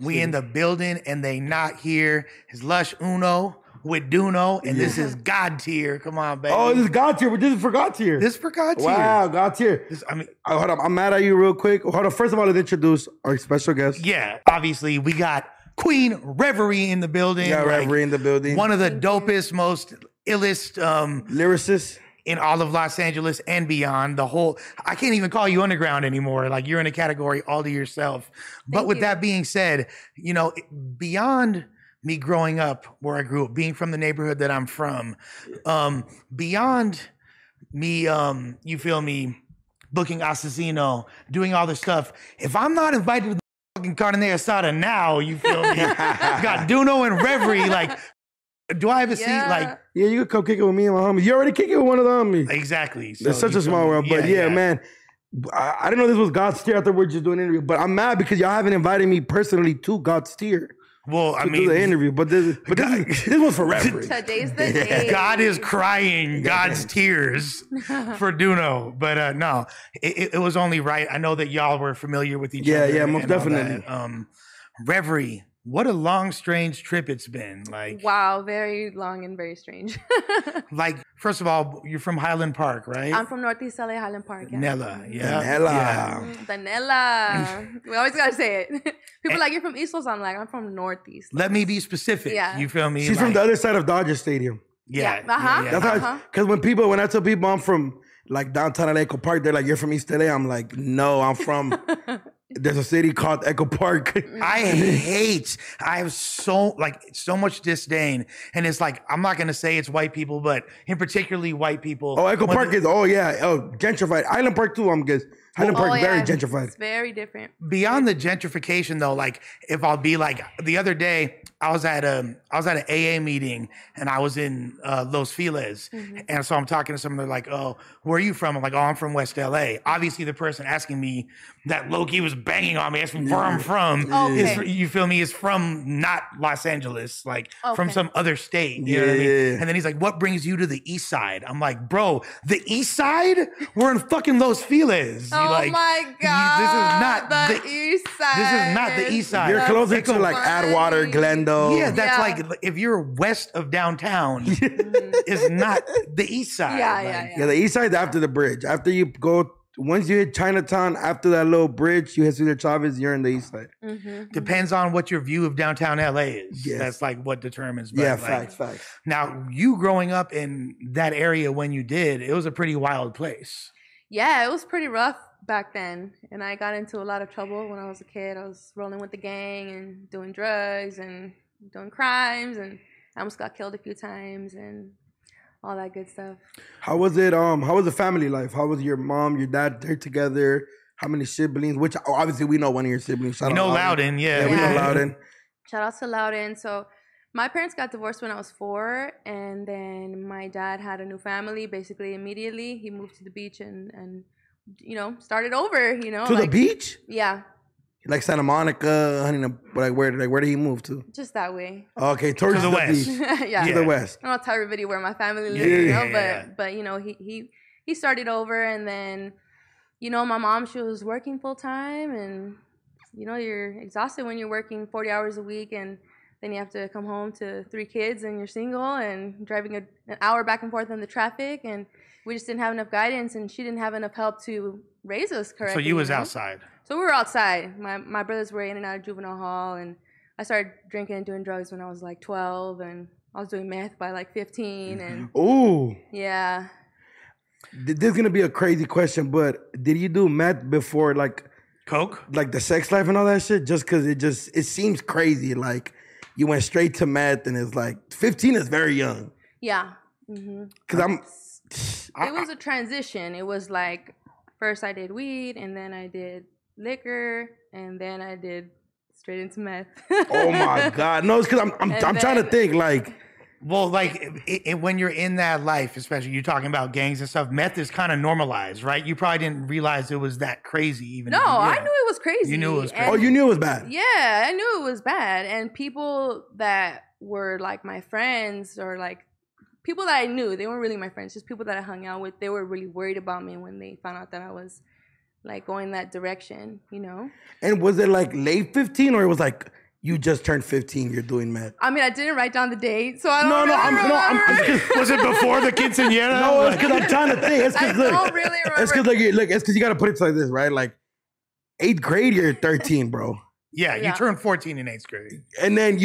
We in the building and they not here. It's Lush Uno with Duno, and this is God tier. Come on, baby. Oh, this is God tier. This is for God tier. This is for God tier. Wow, God tier. Hold on. I'm mad at you real quick. Hold on. First of all, let's introduce our special guest. Yeah, obviously we got Queen Reverie in the building. Yeah, Reverie in the building. One of the dopest, most illest lyricists in all of Los Angeles and beyond. I can't even call you underground anymore. Like, you're in a category all to yourself. But with that being said, you know, beyond me growing up where I grew up, being from the neighborhood that I'm from, beyond me, you feel me, booking Assassino, doing all this stuff, if I'm not invited to the fucking carne asada now, you feel me, got Duno and Reverie, like, do I have a seat? Like, yeah, you could come kick it with me and my homies. You already kick it with one of the homies. Exactly. So it's such a small world. But yeah, man, I didn't know this was God's tier. I thought we were just doing an interview. But I'm mad because y'all haven't invited me personally to God's tier. Well, I mean, do the interview, but this was for Reverie. Today's the day. God is crying God's tears for Duno, but no, it was only right. I know that y'all were familiar with each other. Yeah, most definitely. Reverie, what a long, strange trip it's been. Like, wow, very long and very strange. Like, first of all, you're from Highland Park, right? I'm from Northeast LA, Highland Park. Yeah. Nella, yeah. The Nella. We always gotta say it. People are like, you're from East Los. I'm like, I'm from Northeast. Let me be specific. Yeah. You feel me? She's from the other side of Dodger Stadium. Yeah. Uh-huh. Because when I tell people I'm from like downtown LA, Echo Park, they're like, you're from East LA. I'm like, no, I'm from... There's a city called Echo Park. I have so much disdain. And it's like, I'm not going to say it's white people, but in particularly white people. Oh, Echo Park is, gentrified. Island Park too, I'm guessing. Highland Park, very gentrified. It's very different. Beyond the gentrification though, like, if I'll be like, the other day, I was at an AA meeting and I was in Los Feliz. Mm-hmm. And so I'm talking to someone, they're like, oh, where are you from? I'm like, oh, I'm from West LA. Obviously the person asking me that Loki was banging on me, asking where I'm from, you feel me, is from not Los Angeles, like from some other state. You know what I mean? And then he's like, what brings you to the East Side? I'm like, bro, the East Side? We're in fucking Los Feliz. Oh my God. This is not the East Side. This is not the East Side. You're closer to like Atwater, Glendale. Yeah, that's like, if you're west of downtown, it's not the East Side. Yeah, the East Side after the bridge. After you go, once you hit Chinatown, after that little bridge, you hit Cesar Chavez, you're in the East Side. Mm-hmm. Depends on what your view of downtown LA is. Yes. That's like what determines. But yeah, like, facts. Now, you growing up in that area when you did, it was a pretty wild place. Yeah, it was pretty rough back then. And I got into a lot of trouble when I was a kid. I was rolling with the gang and doing drugs and doing crimes, and I almost got killed a few times and all that good stuff. How was it? How was the family life? How was your mom, your dad? They're together. How many siblings? Which obviously we know one of your siblings. We know Loudon, yeah. We know Loudon. Shout out to Loudon. So my parents got divorced when I was 4, and then my dad had a new family basically immediately. He moved to the beach and you know, started over, you know. To the beach? Yeah. Like Santa Monica, where did he move to? Just that way. Okay, towards the west. Yeah. To the west. I don't tell everybody where my family lives, but you know, he started over, and then, you know, my mom, she was working full time, and you know, you're exhausted when you're working 40 hours a week, and then you have to come home to 3 kids, and you're single and driving an hour back and forth in the traffic, and we just didn't have enough guidance, and she didn't have enough help to raise us correctly. So you was outside. So we were outside. My brothers were in and out of juvenile hall, and I started drinking and doing drugs when I was like 12, and I was doing meth by like 15. And ooh, yeah. This is gonna be a crazy question, but did you do meth before like coke, like the sex life and all that shit? Just because it seems crazy, like you went straight to meth, and it's like 15 is very young. Yeah. Mm-hmm. Because it was a transition. It was like first I did weed, and then I did liquor, and then I did straight into meth. Oh my God. No, it's because I'm trying to think like. Well, like when you're in that life, especially you're talking about gangs and stuff, meth is kind of normalized, right? You probably didn't realize it was that crazy even. No, I knew it was crazy. You knew it was crazy. Oh, you knew it was bad. Yeah, I knew it was bad. And people that were like my friends, or like people that I knew, they weren't really my friends, just people that I hung out with, they were really worried about me when they found out that I was like going that direction, you know? And was it like late 15, or it was like you just turned 15, you're doing meth? I mean, I didn't write down the date, so I don't No, remember. Was it before the quinceañera? No, it's because I'm trying to think. It's I because don't really remember. it's because you got to put it like this, right? Like 8th grade, you're 13, bro. Yeah, you turned 14 in 8th grade. And then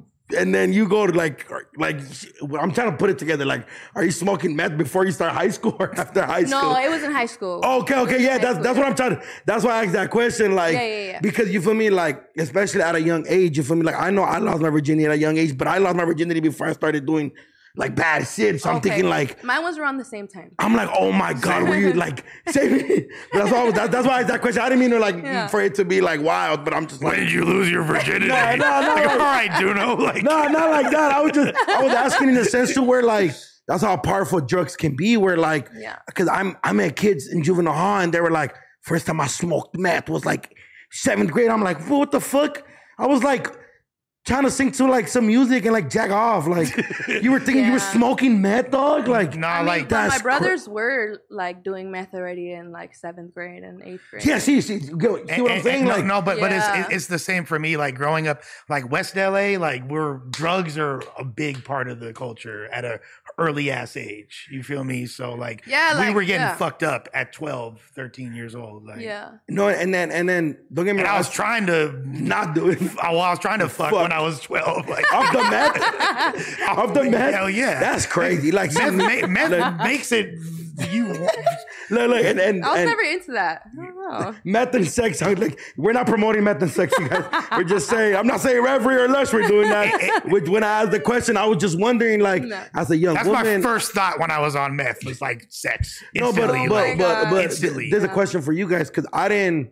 you go to like I'm trying to put it together. Like, are you smoking meth before you start high school or after high school? No, it was in high school. Okay, yeah, that's what I'm trying to. That's why I asked that question. Like, Yeah. because you feel me, like, especially at a young age, you feel me, like, I know I lost my virginity at a young age, but I lost my virginity before I started doing like bad shit. So I'm thinking like, mine was around the same time. I'm like, oh my God, were you like, save me? That's why I asked that question. I didn't mean to like for it to be like wild, but I'm just like, when did you lose your virginity? No, like, all right, Duno. Like, no, not like that. I was asking in a sense to where like, that's how powerful drugs can be. Where like, because I met kids in juvenile hall and they were like, first time I smoked meth was like 7th grade. I'm like, what the fuck? I was like, trying to sing to like some music and like jack off. Like you were thinking you were smoking meth, dog? Like, nah, I mean, like but my brothers were like doing meth already in like 7th grade and 8th grade. Yeah, see what I'm saying? But it's the same for me. Like growing up, like West LA, like drugs are a big part of the culture at a early ass age. You feel me? So like, we were getting fucked up at 12, 13 years old. Like, No, and then don't get me wrong. I was trying to not do it. Well, I was trying to fuck when I was 12. Like, off the meth? Off the meth? Hell yeah. That's crazy. Like meth makes it you. Look, and I was never into that. I don't know. Meth and sex. Like, we're not promoting meth and sex, you guys. We're just saying. I'm not saying reverie or less we're doing that. When I asked the question, I was just wondering, like, as a young woman. That's my first thought when I was on meth was like sex. Instantly, but instantly. There's a question for you guys because I didn't.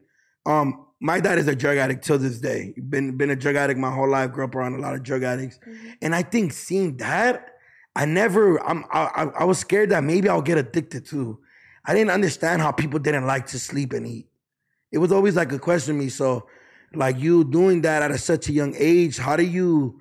My dad is a drug addict till this day. Been a drug addict my whole life. Grew up around a lot of drug addicts, and I think seeing that, I was scared that maybe I'll get addicted too. I didn't understand how people didn't like to sleep and eat. It was always like a question to me. So, like you doing that at such a young age, how do you,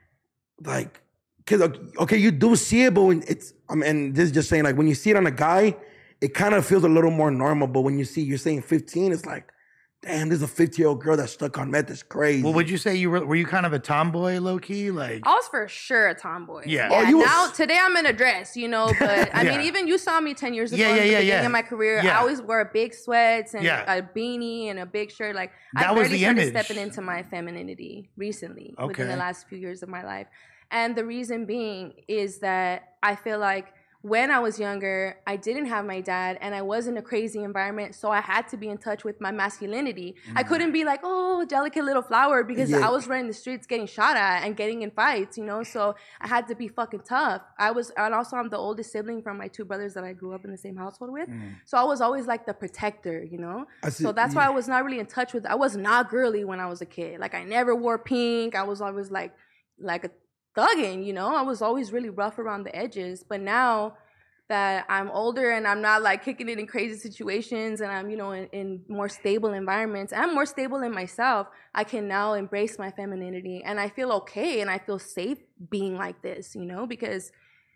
like, because okay, you do see it, but when and this is just saying, like when you see it on a guy, it kind of feels a little more normal. But when you're saying 15, it's like, damn, there's a 50-year-old girl that's stuck on meth. That's crazy. Well, would you say were you kind of a tomboy, low key? Like, I was for sure a tomboy. Yeah. Now today I'm in a dress, but I mean, even you saw me 10 years ago in the beginning of my career. I always wore big sweats and a beanie and a big shirt. Like I barely started stepping into my femininity recently within the last few years of my life. And the reason being is that I feel like when I was younger, I didn't have my dad and I was in a crazy environment. So I had to be in touch with my masculinity. I couldn't be like, oh, delicate little flower because I was running the streets getting shot at and getting in fights, So I had to be fucking tough. And also I'm the oldest sibling from my two brothers that I grew up in the same household with. So I was always like the protector, So that's why I was not really in touch with, I was not girly when I was a kid. Like I never wore pink. I was always like a thugging, I was always really rough around the edges. But now that I'm older and I'm not like kicking it in crazy situations and I'm, in more stable environments, I'm more stable in myself, I can now embrace my femininity and I feel okay and I feel safe being like this, because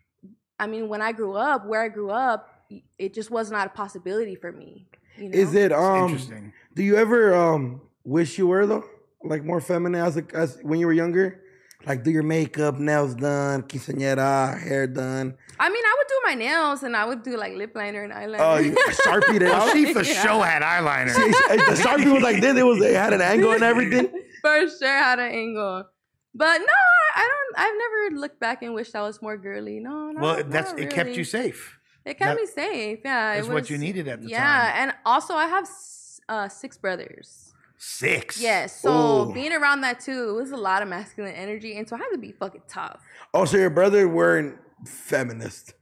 I mean, when I grew up, where I grew up, it just was not a possibility for me. Is it interesting? Do you ever wish you were though, like more feminine as when you were younger? Like, do your makeup, nails done, quinceañera, hair done. I mean, I would do my nails and I would do like lip liner and eyeliner. Oh, Sharpie it out? She for sure had eyeliner. The Sharpie was like this. It had an angle and everything. For sure had an angle. But no, I've never looked back and wished I was more girly. No, well, not really. It kept you safe. It kept me safe. Yeah, it's what you needed at the time. Yeah, and also I have 6 brothers. 6. Yes. So being around that too, it was a lot of masculine energy, and so I had to be fucking tough. Oh, so your brother weren't feminist?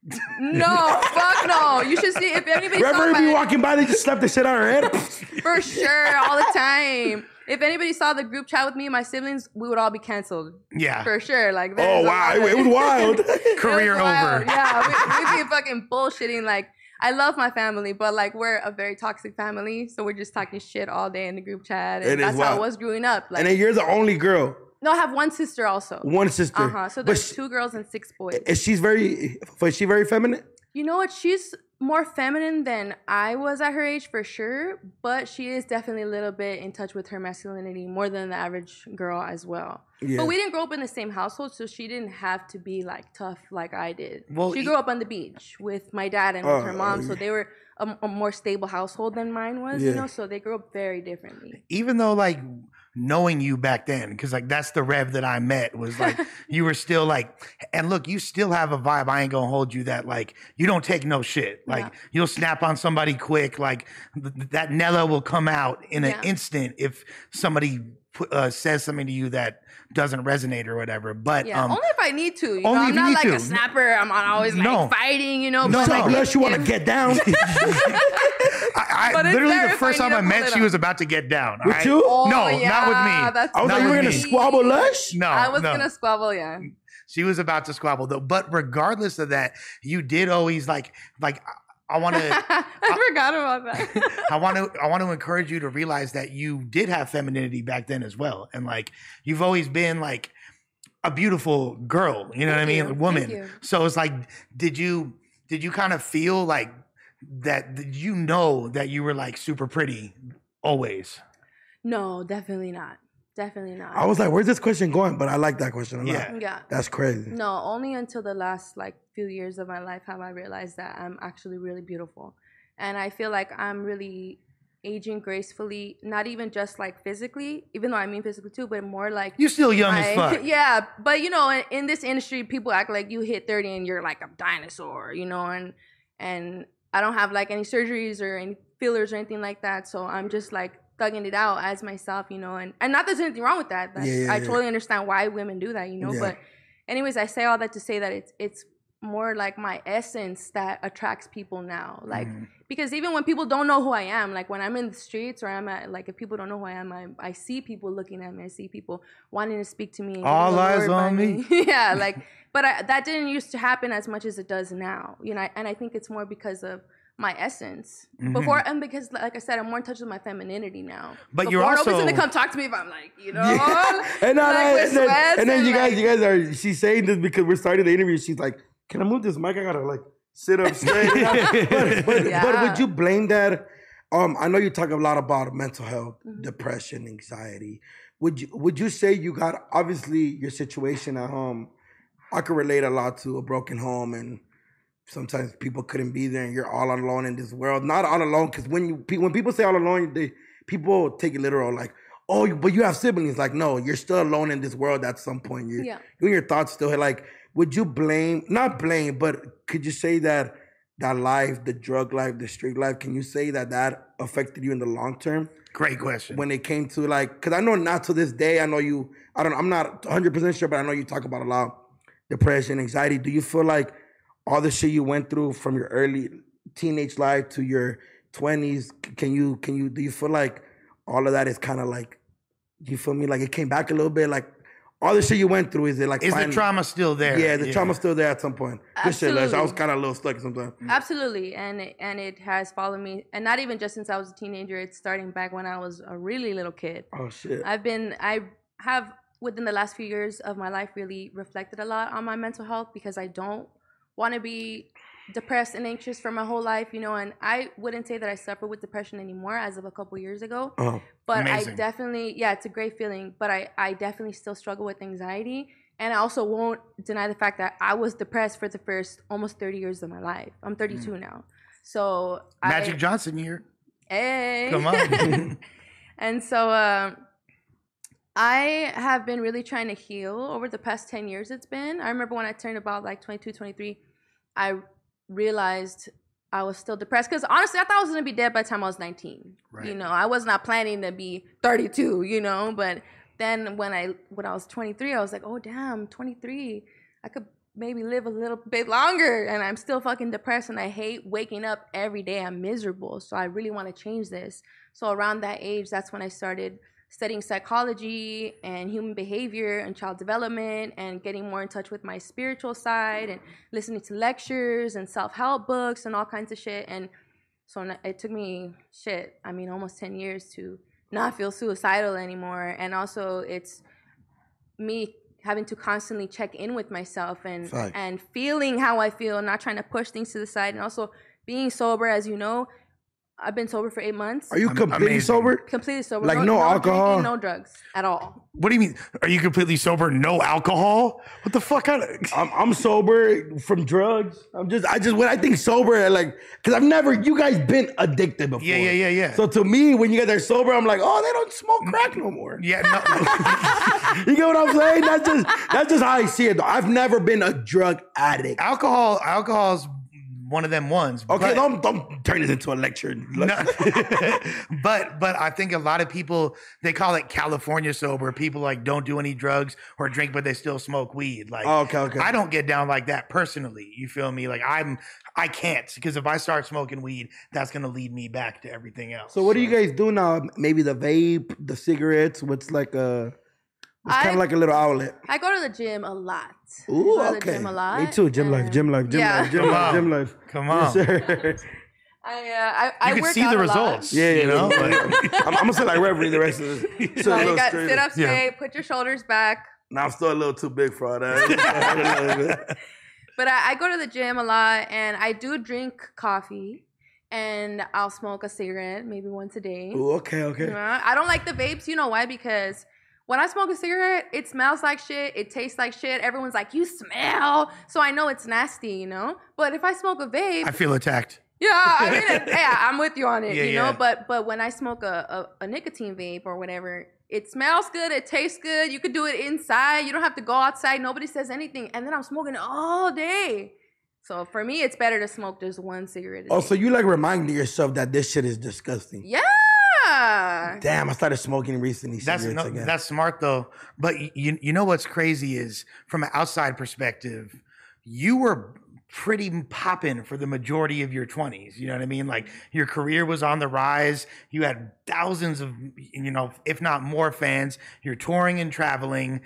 No, fuck no. You should see if anybody. Remember be walking by, they just slapped the shit out of her head. For sure, all the time. If anybody saw the group chat with me and my siblings, we would all be canceled. Yeah. For sure. Like. Oh wow, it was wild. Career over. Yeah, we'd be fucking bullshitting like. I love my family, but like we're a very toxic family, so we're just talking shit all day in the group chat, and that's how it was growing up. Like, and then you're the only girl. No, I have one sister also. One sister. So there's 2 girls and 6 boys. Is she very feminine? You know what? She's more feminine than I was at her age for sure, but she is definitely a little bit in touch with her masculinity more than the average girl as well. Yeah. But we didn't grow up in the same household, so she didn't have to be like tough like I did. Well, she grew up on the beach with my dad and with her mom, so they were a more stable household than mine was, you know, so they grew up very differently. Even though like knowing you back then, because like that's the Rev that I met, was like you were still like, and look, you still have a vibe. I ain't gonna hold you that like you don't take no shit. Like you'll snap on somebody quick. Like that Nella will come out in an instant if somebody says something to you that doesn't resonate or whatever. But only if I need to. You know, I'm not like a snapper. I'm not always like fighting. You know, no, but like, unless you want to get down. I literally the first time I met, she was about to get down. With you? Oh, no, not with me. I was like, you were gonna squabble, Lush? No, I was gonna squabble. Yeah. She was about to squabble though. But regardless of that, you did always like. I want to. I forgot about that. I want to encourage you to realize that you did have femininity back then as well, and like you've always been like a beautiful girl. You know what I mean, a woman. So it's like, did you kind of feel like that? Did you know that you were like super pretty always? No, definitely not. Definitely not. I was like, where's this question going? But I like that question a lot. Yeah. That's crazy. No, only until the last like few years of my life have I realized that I'm actually really beautiful. And I feel like I'm really aging gracefully, not even just like physically, even though I mean physically too, but more like you're still young as fuck. Yeah, but you know, in this industry, people act like you hit 30 and you're like a dinosaur, you know, and I don't have like any surgeries or any fillers or anything like that, so I'm just like thugging it out as myself, you know, and not that there's anything wrong with that. Like, I totally understand why women do that, you know. But anyways, I say all that to say that it's more like my essence that attracts people now. Like because even when people don't know who I am, like when I'm in the streets or I'm at like if people don't know who I am, I see people looking at me. I see people wanting to speak to me. All eyes on me. Yeah, like but that didn't used to happen as much as it does now, you know. And I think it's more because of my essence before, and because like I said, I'm more in touch with my femininity now. But before, you're also nobody's gonna come talk to me if I'm like, you know, and then you guys are. She's saying this because we're starting the interview. She's like, "Can I move this mic? I gotta like sit up straight." but would you blame that? I know you talk a lot about mental health, depression, anxiety. Would you say you got obviously your situation at home? I could relate a lot to a broken home and. Sometimes people couldn't be there, and you're all alone in this world. Not all alone, because when people say all alone, people take it literal, like, oh, but you have siblings. Like, no, you're still alone in this world at some point. You and your thoughts still like. Would you not blame, but could you say that life, the drug life, the street life, can you say that affected you in the long term? Great question. When it came to like, because I know not to this day. I know you. I'm not 100% sure, but I know you talk about a lot depression, anxiety. Do you feel like all the shit you went through from your early teenage life to your 20s, do you feel like all of that is kind of like, do you feel me? Like it came back a little bit, like all the shit you went through, is it like... Is the trauma still there? Yeah, the trauma's still there at some point. Absolutely. Good shit, I was kind of a little stuck sometimes. Absolutely, and it has followed me, and not even just since I was a teenager, it's starting back when I was a really little kid. Oh, shit. I have, within the last few years of my life, really reflected a lot on my mental health because I don't want to be depressed and anxious for my whole life, you know, and I wouldn't say that I suffer with depression anymore as of a couple years ago. Oh, but amazing. I definitely, it's a great feeling, but I definitely still struggle with anxiety. And I also won't deny the fact that I was depressed for the first almost 30 years of my life. I'm 32 now. So Magic Johnson here. Hey. Come on. And so I have been really trying to heal over the past 10 years it's been. I remember when I turned about like 22, 23, I realized I was still depressed. Because honestly, I thought I was going to be dead by the time I was 19. Right. You know, I was not planning to be 32, you know. But then when I was 23, I was like, oh, damn, 23. I could maybe live a little bit longer. And I'm still fucking depressed. And I hate waking up every day. I'm miserable. So I really want to change this. So around that age, that's when I started studying psychology and human behavior and child development and getting more in touch with my spiritual side and listening to lectures and self-help books and all kinds of shit. And so it took me, almost 10 years to not feel suicidal anymore. And also it's me having to constantly check in with myself and feeling how I feel, not trying to push things to the side, and also being sober, as you know, I've been sober for 8 months. Are you completely sober? Completely sober. Like no alcohol? Drinking, no drugs at all. What do you mean? Are you completely sober? No alcohol? What the fuck? I'm sober from drugs. When I think sober, like, because I've never, you guys been addicted before. Yeah. So to me, when you get there sober, I'm like, oh, they don't smoke crack no more. Yeah, no. You get what I'm saying? That's just how I see it, though. I've never been a drug addict. Alcohol's one of them ones. Okay, don't turn this into a lecture. No, but I think a lot of people, they call it California sober. People like don't do any drugs or drink, but they still smoke weed. Like, okay. I don't get down like that personally. You feel me? Like I can't, because if I start smoking weed, that's gonna lead me back to everything else. So what do you guys do now? Maybe the vape, the cigarettes. What's like it's kind of like a little outlet. I go to the gym a lot. Ooh, I go to okay. the gym a lot. Me too. Gym life. Come on. Yes, sir. I you can see the results. Yeah, you know. I'm gonna say like Reverie the rest of it. No, you got sit up straight, put your shoulders back. Now I'm still a little too big for all that. But I go to the gym a lot, and I do drink coffee, and I'll smoke a cigarette maybe once a day. Ooh, okay. I don't like the vapes. You know why? Because when I smoke a cigarette, it smells like shit. It tastes like shit. Everyone's like, you smell. So I know it's nasty, you know? But if I smoke a vape... I feel attacked. Yeah, I mean, I'm with you on it, you know? Yeah. But when I smoke a nicotine vape or whatever, it smells good. It tastes good. You could do it inside. You don't have to go outside. Nobody says anything. And then I'm smoking all day. So for me, it's better to smoke just one cigarette a day. Oh, so you like reminding yourself that this shit is disgusting. Yeah. Damn, I started smoking recently. That's smart though. But you know what's crazy is, from an outside perspective, you were pretty popping for the majority of your 20s. You know what I mean? Like, your career was on the rise. You had thousands of, if not more fans. You're touring and traveling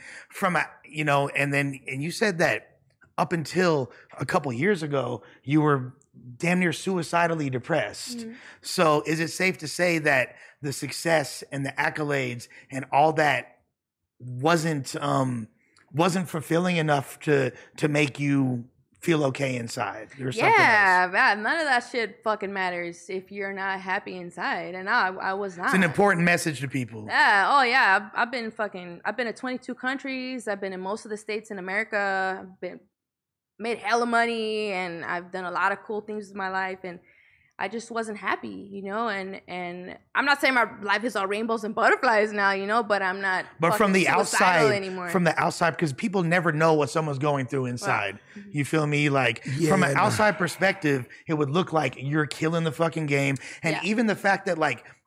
and you said that up until a couple years ago, you were damn near suicidally depressed. Mm-hmm. So is it safe to say that the success and the accolades and all that wasn't fulfilling enough to make you feel okay inside? Yeah, man, none of that shit fucking matters if you're not happy inside. And I was not. It's an important message to people. Yeah. Oh yeah. I've been to 22 countries. I've been in most of the states in America. I've made hella money, and I've done a lot of cool things with my life, and I just wasn't happy, and I'm not saying my life is all rainbows and butterflies now, but I'm not. But from the outside anymore. From the outside, because people never know what someone's going through inside. Right. You feel me? Like, from an outside perspective, it would look like you're killing the fucking game. And even the fact that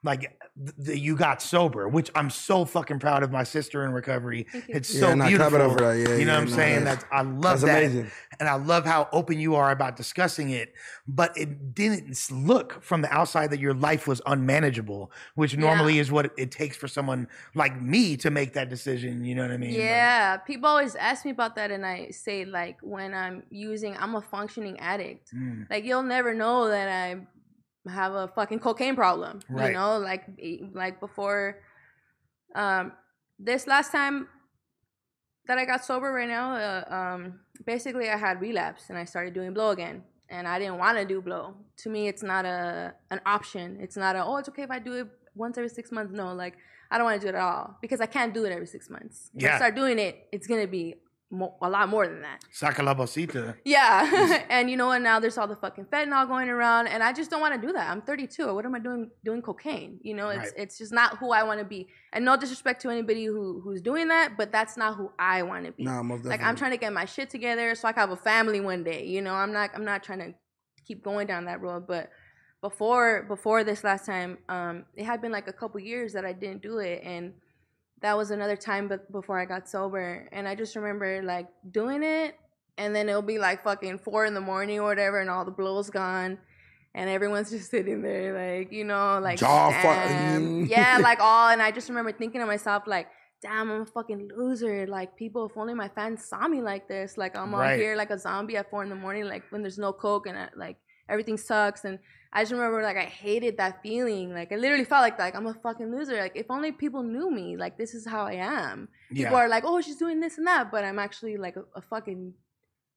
you got sober, which I'm so fucking proud of my sister in recovery. It's so beautiful. You know what I'm saying? I love that. Amazing. And I love how open you are about discussing it. But it didn't look from the outside that your life was unmanageable, which normally is what it takes for someone like me to make that decision. You know what I mean? Yeah. People always ask me about that, and I say, like, when I'm a functioning addict. Like, you'll never know that I have a fucking cocaine problem, right. Like before, this last time that I got sober right now, basically I had relapse and I started doing blow again, and I didn't want to do blow. To me, it's not an option. It's not it's okay if I do it once every 6 months. No, like, I don't want to do it at all, because I can't do it every 6 months. If I start doing it, it's going to be a lot more than that. Saca la bolsita. Yeah. And and now there's all the fucking fentanyl going around, and I just don't want to do that. I'm 32. What am I doing cocaine? It's just not who I want to be. And no disrespect to anybody who's doing that, but that's not who I want to be. No, most definitely. Like, I'm trying to get my shit together so I can have a family one day. I'm not trying to keep going down that road. But before this last time, it had been like a couple years that I didn't do it, and that was another time before I got sober. And I just remember, like, doing it, and then it'll be like fucking 4 a.m. or whatever, and all the blow's gone, and everyone's just sitting there, like, like, damn. Yeah, like, and I just remember thinking to myself, like, damn, I'm a fucking loser. Like, people, if only my fans saw me like this. Like, I'm out here like a zombie at 4 a.m, like, when there's no coke, and everything sucks. And I just remember, like, I hated that feeling. Like, I literally felt like I'm a fucking loser. Like, if only people knew me, like, this is how I am. People are like, oh, she's doing this and that, but I'm actually like a fucking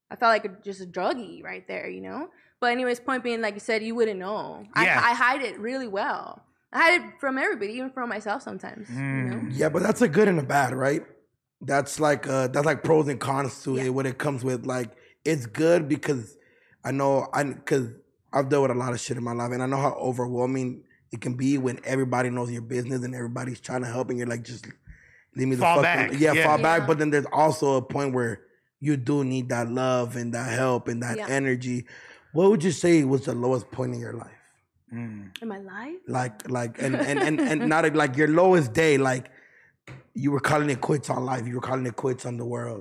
I felt like just a druggie right there, you know? But anyways, point being, like you said, you wouldn't know. Yeah. I hide it really well. I hide it from everybody, even from myself sometimes, you know? Yeah, but that's a good and a bad, right? That's like pros and cons to it when it comes with, like, it's good because because I've dealt with a lot of shit in my life, and I know how overwhelming it can be when everybody knows your business and everybody's trying to help, and you're like, just leave me the fall fuck back. fall back. But then there's also a point where you do need that love and that help and that energy. What would you say was the lowest point in your life? In my life? Like, and not like your lowest day, like you were calling it quits on life, you were calling it quits on the world.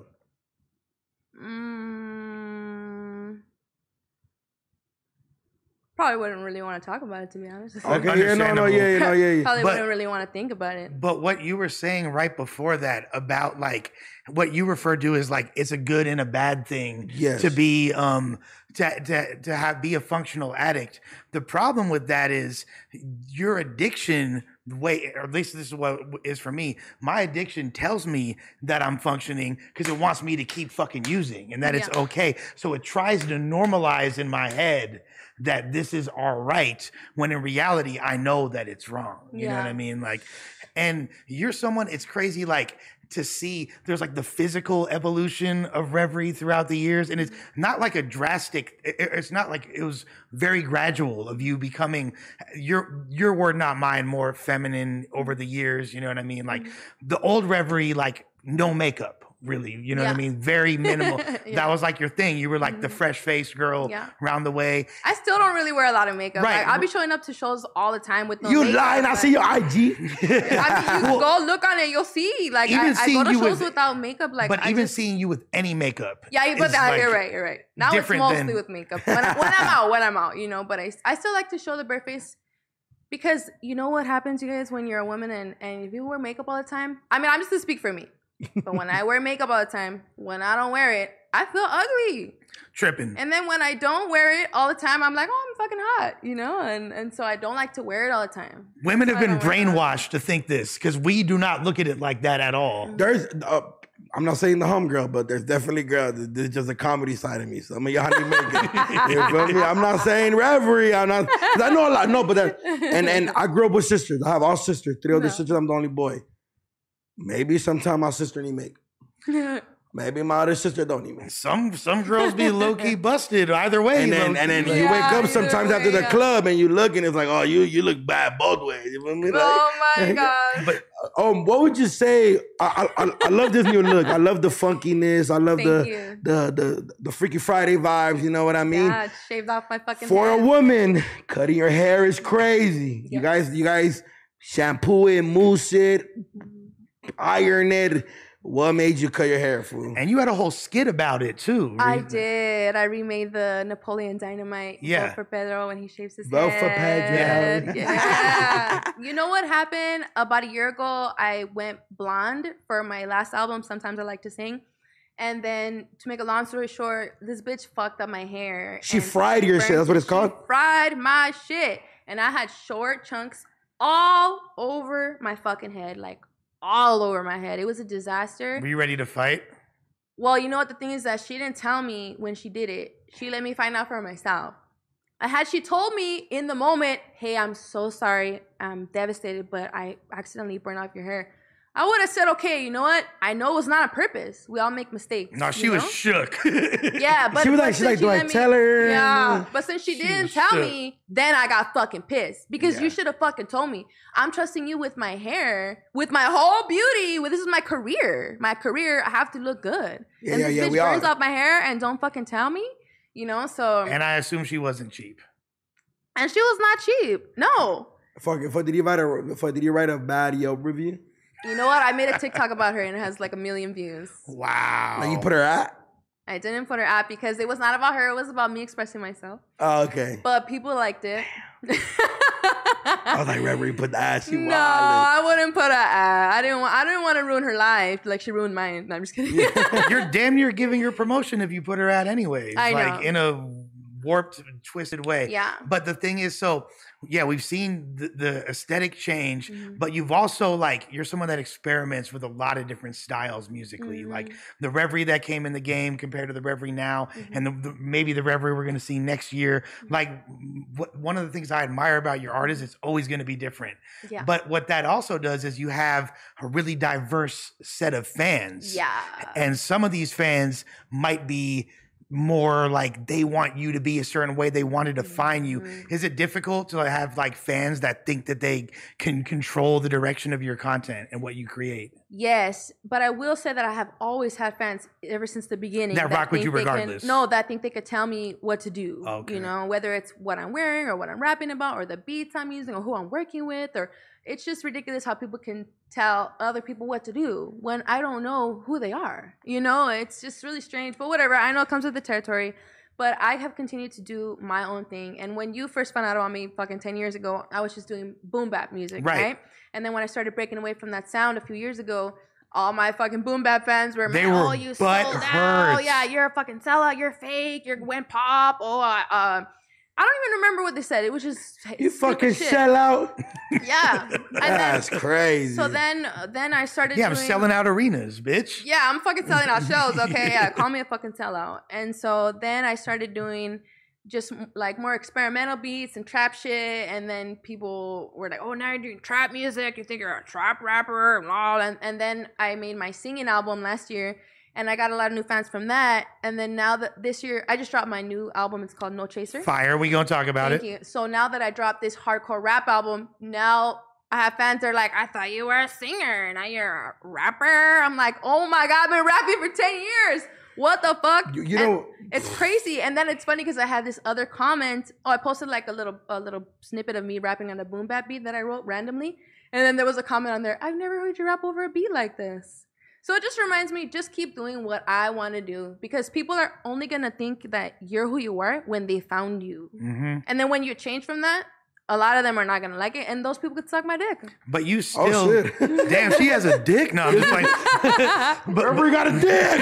Probably wouldn't really want to talk about it, to be honest. Okay, Probably wouldn't really want to think about it. But what you were saying right before that about, like, what you referred to as, like, it's a good and a bad thing to be be a functional addict. The problem with that is your addiction, the way, or at least this is what is for me, my addiction tells me that I'm functioning because it wants me to keep fucking using and that it's okay. So it tries to normalize in my head that this is all right, when in reality, I know that it's wrong. You know what I mean? Like, and you're someone, it's crazy, like, to see there's like the physical evolution of Reverie throughout the years. And it's not like a drastic, it's not like it was very gradual of you becoming your word, not mine, more feminine over the years. You know what I mean? Like the old Reverie, like no makeup. Really, you know what I mean? Very minimal. That was like your thing. You were like the fresh faced girl around the way. I still don't really wear a lot of makeup. Right. Like, I'll be showing up to shows all the time with no makeup. You lying. I see your IG. I mean, you go look on it, you'll see. Like, I go to shows without makeup. Like, but even seeing you with any makeup. Yeah, but like, you're right. Now it's mostly with makeup. When I'm out, you know. But I still like to show the bare face. Because you know what happens, you guys, when you're a woman and if you wear makeup all the time. I mean, I'm just going to speak for me. But when I wear makeup all the time, when I don't wear it, I feel ugly. Tripping. And then when I don't wear it all the time, I'm like, oh, I'm fucking hot, you know? And so I don't like to wear it all the time. Women have been brainwashed to think this because we do not look at it like that at all. There's, I'm not saying the homegirl, but there's definitely girls. There's just a comedy side of me. Some of y'all need makeup. You feel me? I'm not saying Reverie. I'm not, because I know a lot. No, but that, and I grew up with sisters. I have all sisters. 3 other sisters. I'm the only boy. Maybe sometime my sister need makeup. Maybe my other sister don't need makeup. Some girls be low key busted either way. And then you wake up sometimes after the club and you look and it's like, oh, you look bad both ways. You feel me? Like, oh my god! But what would you say? I love this new look. I love the funkiness. I love the Freaky Friday vibes. You know what I mean? Yeah, shaved off my fucking. For a woman, cutting your hair is crazy. Yes. You guys shampoo it, mousse it. Iron it. What made you cut your hair, fool? And you had a whole skit about it too. I did. I remade the Napoleon Dynamite. Vote for Pedro when he shaves his head. Vote for Pedro. Yeah. You know what happened? About a year ago, I went blonde for my last album. Sometimes I like to sing. And then, to make a long story short, this bitch fucked up my hair. She fried your shit. That's what it's called? She fried my shit. And I had short chunks all over my fucking head. Like, all over my head. It was a disaster. Were you ready to fight? Well, you know what the thing is that she didn't tell me when she did it. She let me find out for myself. Had she told me in the moment, hey, I'm so sorry, I'm devastated, but I accidentally burned off your hair, I would have said, okay, you know what? I know it was not on purpose. We all make mistakes. No, she was shook. Yeah, but she was like, do I tell her? Yeah, but since she didn't tell me, then I got fucking pissed because you should have fucking told me. I'm trusting you with my hair, with my whole beauty. This is my career. My career, I have to look good. And this bitch burns off my hair and don't fucking tell me, you know? So. And I assume she wasn't cheap. And she was not cheap. No. Did you write a bad Yelp review? You know what? I made a TikTok about her and it has like 1 million views. Wow. Like you put her at? I didn't put her at because it was not about her. It was about me expressing myself. Oh, okay. But people liked it. I was like, Reverie put the ass. No, I wouldn't put her at. I didn't want to ruin her life like she ruined mine. No, I'm just kidding. You're damn near giving her promotion if you put her at anyways. I know. Like in a warped, twisted way. Yeah. But the thing is, so yeah, we've seen the aesthetic change, but you've also like, you're someone that experiments with a lot of different styles musically, like the Reverie that came in the game compared to the Reverie now, and maybe the Reverie we're going to see next year. Like one of the things I admire about your art is it's always going to be different. Yeah. But what that also does is you have a really diverse set of fans. Yeah. And some of these fans might be more like they want you to be a certain way, they want to define you. Is it difficult to have like fans that think that they can control the direction of your content and what you create? Yes, but I will say that I have always had fans ever since the beginning that rock with you regardless. That think they could tell me what to do. Okay. You know, whether it's what I'm wearing or what I'm rapping about or the beats I'm using or who I'm working with, or it's just ridiculous how people can tell other people what to do when I don't know who they are. You know, it's just really strange, but whatever. I know it comes with the territory, but I have continued to do my own thing. And when you first found out about me fucking 10 years ago, I was just doing boom bap music, right? And then when I started breaking away from that sound a few years ago, all my fucking boom bap fans were, man, oh, you sold out. Yeah, you're a fucking sellout. You're fake. You went pop. Oh, I don't even remember what they said. It was just you fucking sell out. Yeah, that's crazy. So then I started. Yeah, I'm selling out arenas, bitch. Yeah, I'm fucking selling out shows. Okay, yeah, call me a fucking sellout. And so then I started doing just like more experimental beats and trap shit. And then people were like, "Oh, now you're doing trap music. You think you're a trap rapper and all." And then I made my singing album last year. And I got a lot of new fans from that. And then now that this year, I just dropped my new album. It's called No Chaser. Fire. We gonna talk about Thank you. So now that I dropped this hardcore rap album, now I have fans that are like, I thought you were a singer. Now you're a rapper. I'm like, oh my God, I've been rapping for 10 years. What the fuck? You know, it's crazy. And then it's funny because I had this other comment. Oh, I posted like a little snippet of me rapping on a boom bap beat that I wrote randomly. And then there was a comment on there, I've never heard you rap over a beat like this. So it just reminds me, just keep doing what I want to do, because people are only going to think that you're who you are when they found you. And then when you change from that, a lot of them are not going to like it, and those people could suck my dick. But you still... Damn, she has a dick? No, I'm just like... But we got a dick!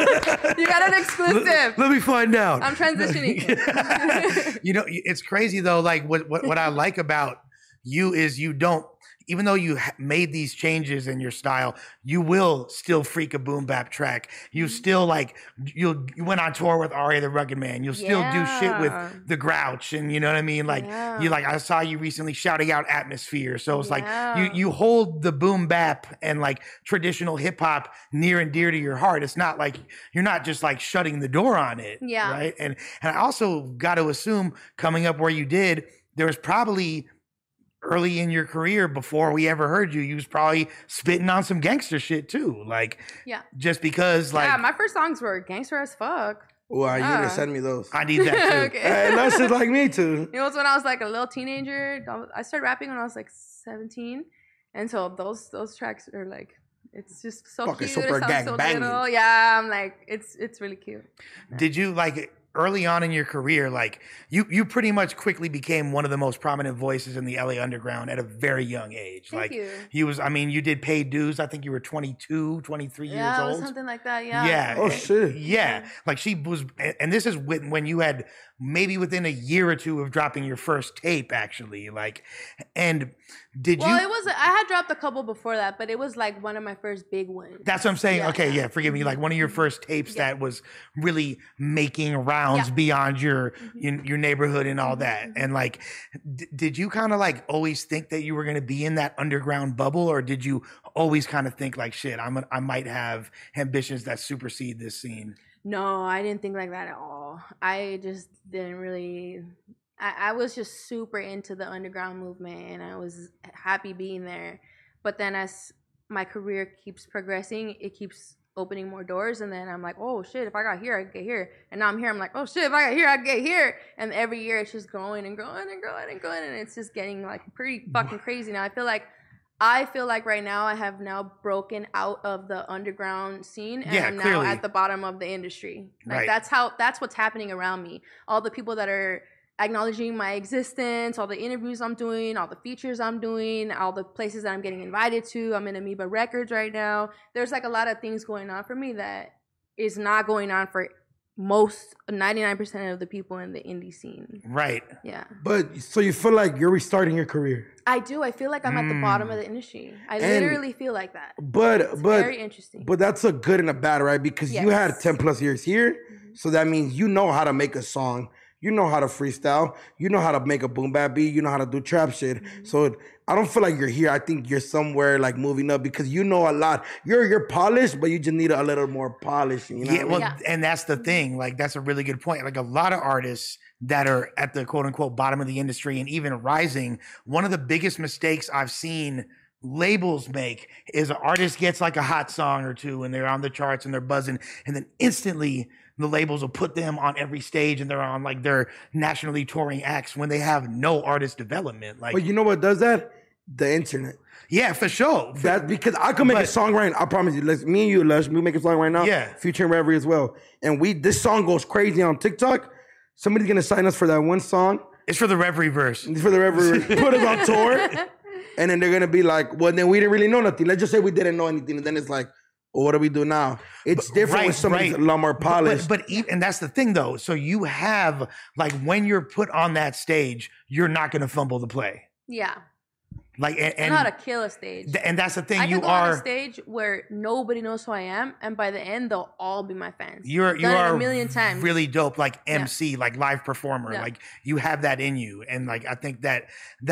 You got an exclusive. Let me find out. I'm transitioning. You know, it's crazy, though. Like, what I like about you is you don't... Even though you made these changes in your style, you will still freak a boom bap track. You still like you went on tour with Ari the Rugged Man. You'll still do shit with the Grouch, and you know what I mean. Like you like I saw you recently shouting out Atmosphere. So it's like you hold the boom bap and like traditional hip hop near and dear to your heart. It's not like you're not just like shutting the door on it. Yeah. Right. And I also got to assume coming up where you did, there was probably early in your career, before we ever heard you, you was probably spitting on some gangster shit too. Like, just because, like, yeah, my first songs were gangster as fuck. Wow, you gonna send me those? I need that too. Okay. Hey, that's just like me too. It was when I was like a little teenager. I started rapping when I was like 17, and so those tracks are like, it's just so fucking cute. super It sounds gang so banging. little. Yeah, I'm like, it's really cute. Did you like early on in your career, like you pretty much quickly became one of the most prominent voices in the LA underground at a very young age. Thank like you. You did Paid Dues. I think you were 22, 23 years Yeah, old. something like that. Yeah. Yeah. Oh shit. Yeah. Like she was, and this is when you had maybe within a year or two of dropping your first tape, actually. Like, and did you? Well, it was. I had dropped a couple before that, but it was like one of my first big ones. That's what I'm saying. Yeah, forgive me. Like one of your first tapes that was really making rounds beyond your neighborhood and all that. And like, did you kind of like always think that you were going to be in that underground bubble, or did you always kind of think like, shit, I might have ambitions that supersede this scene? No, I didn't think like that at all. I just didn't really. I was just super into the underground movement, and I was happy being there. But then as my career keeps progressing, it keeps opening more doors, and then I'm like, oh shit, if I got here, I could get here. And now I'm here, I'm like, oh shit, if I got here, I could get here. And every year it's just growing and growing and growing and growing, and it's just getting like pretty fucking crazy now. I feel like right now I have now broken out of the underground scene, and I'm now at the bottom of the industry. Like that's what's happening around me. All the people that are acknowledging my existence, all the interviews I'm doing, all the features I'm doing, all the places that I'm getting invited to. I'm in Amoeba Records right now. There's like a lot of things going on for me that is not going on for most 99% of the people in the indie scene. Right. Yeah. But so you feel like you're restarting your career? I do. I feel like I'm at the bottom of the industry. I literally feel like that. But very interesting. But that's a good and a bad, right? Because you had 10 plus years here, so that means you know how to make a song. You know how to freestyle. You know how to make a boom bap beat. You know how to do trap shit. So I don't feel like you're here. I think you're somewhere like moving up because you know a lot. You're polished, but you just need a little more polishing. You know Yeah, well, and that's the thing. Like, that's a really good point. Like, a lot of artists that are at the quote unquote bottom of the industry and even rising, one of the biggest mistakes I've seen labels make is an artist gets like a hot song or two and they're on the charts and they're buzzing, and then instantly the labels will put them on every stage and they're on like their nationally touring acts when they have no artist development. Like, but you know what does that? The internet. Yeah, for sure. That's because I could make a song right now. I promise you. Me and you, Lush, we make a song right now. Yeah. Featuring Reverie as well. And this song goes crazy on TikTok. Somebody's gonna sign us for that one song. It's for the Reverie verse. It's for the Reverie. Put us on tour. And then they're gonna be like, well, then we didn't really know nothing. Let's just say we didn't know anything. And then it's like, well, what do we do now? It's different when somebody's a lot more polished. But and that's the thing though. So you have, like, when you're put on that stage, you're not gonna fumble the play. Yeah. Like, and I know how to kill a stage. And that's the thing. I can go on a stage where nobody knows who I am, and by the end, they'll all be my fans. You are a million times. Really dope, like MC, like live performer. Yeah. Like, you have that in you, and like I think that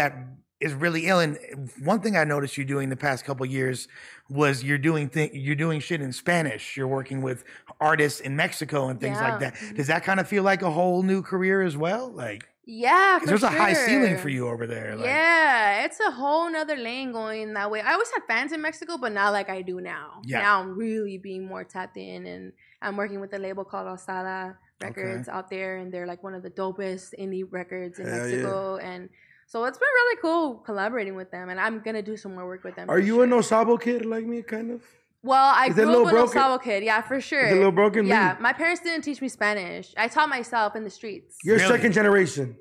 is really ill. And one thing I noticed you doing the past couple of years was you're doing shit in Spanish. You're working with artists in Mexico and things like that. Does that kind of feel like a whole new career as well? Like, yeah, for there's a high ceiling for you over there. Like, yeah, it's a whole nother lane going that way. I always had fans in Mexico, but not like I do now. Yeah. Now I'm really being more tapped in, and I'm working with a label called Osada Records out there, and they're like one of the dopest indie records in Mexico. Yeah. And so it's been really cool collaborating with them, and I'm going to do some more work with them. Are you an Osabo kid like me, kind of? Well, I grew up with a Osabo kid, yeah, for sure. Is it a little broken? Yeah, my parents didn't teach me Spanish. I taught myself in the streets. You're second generation.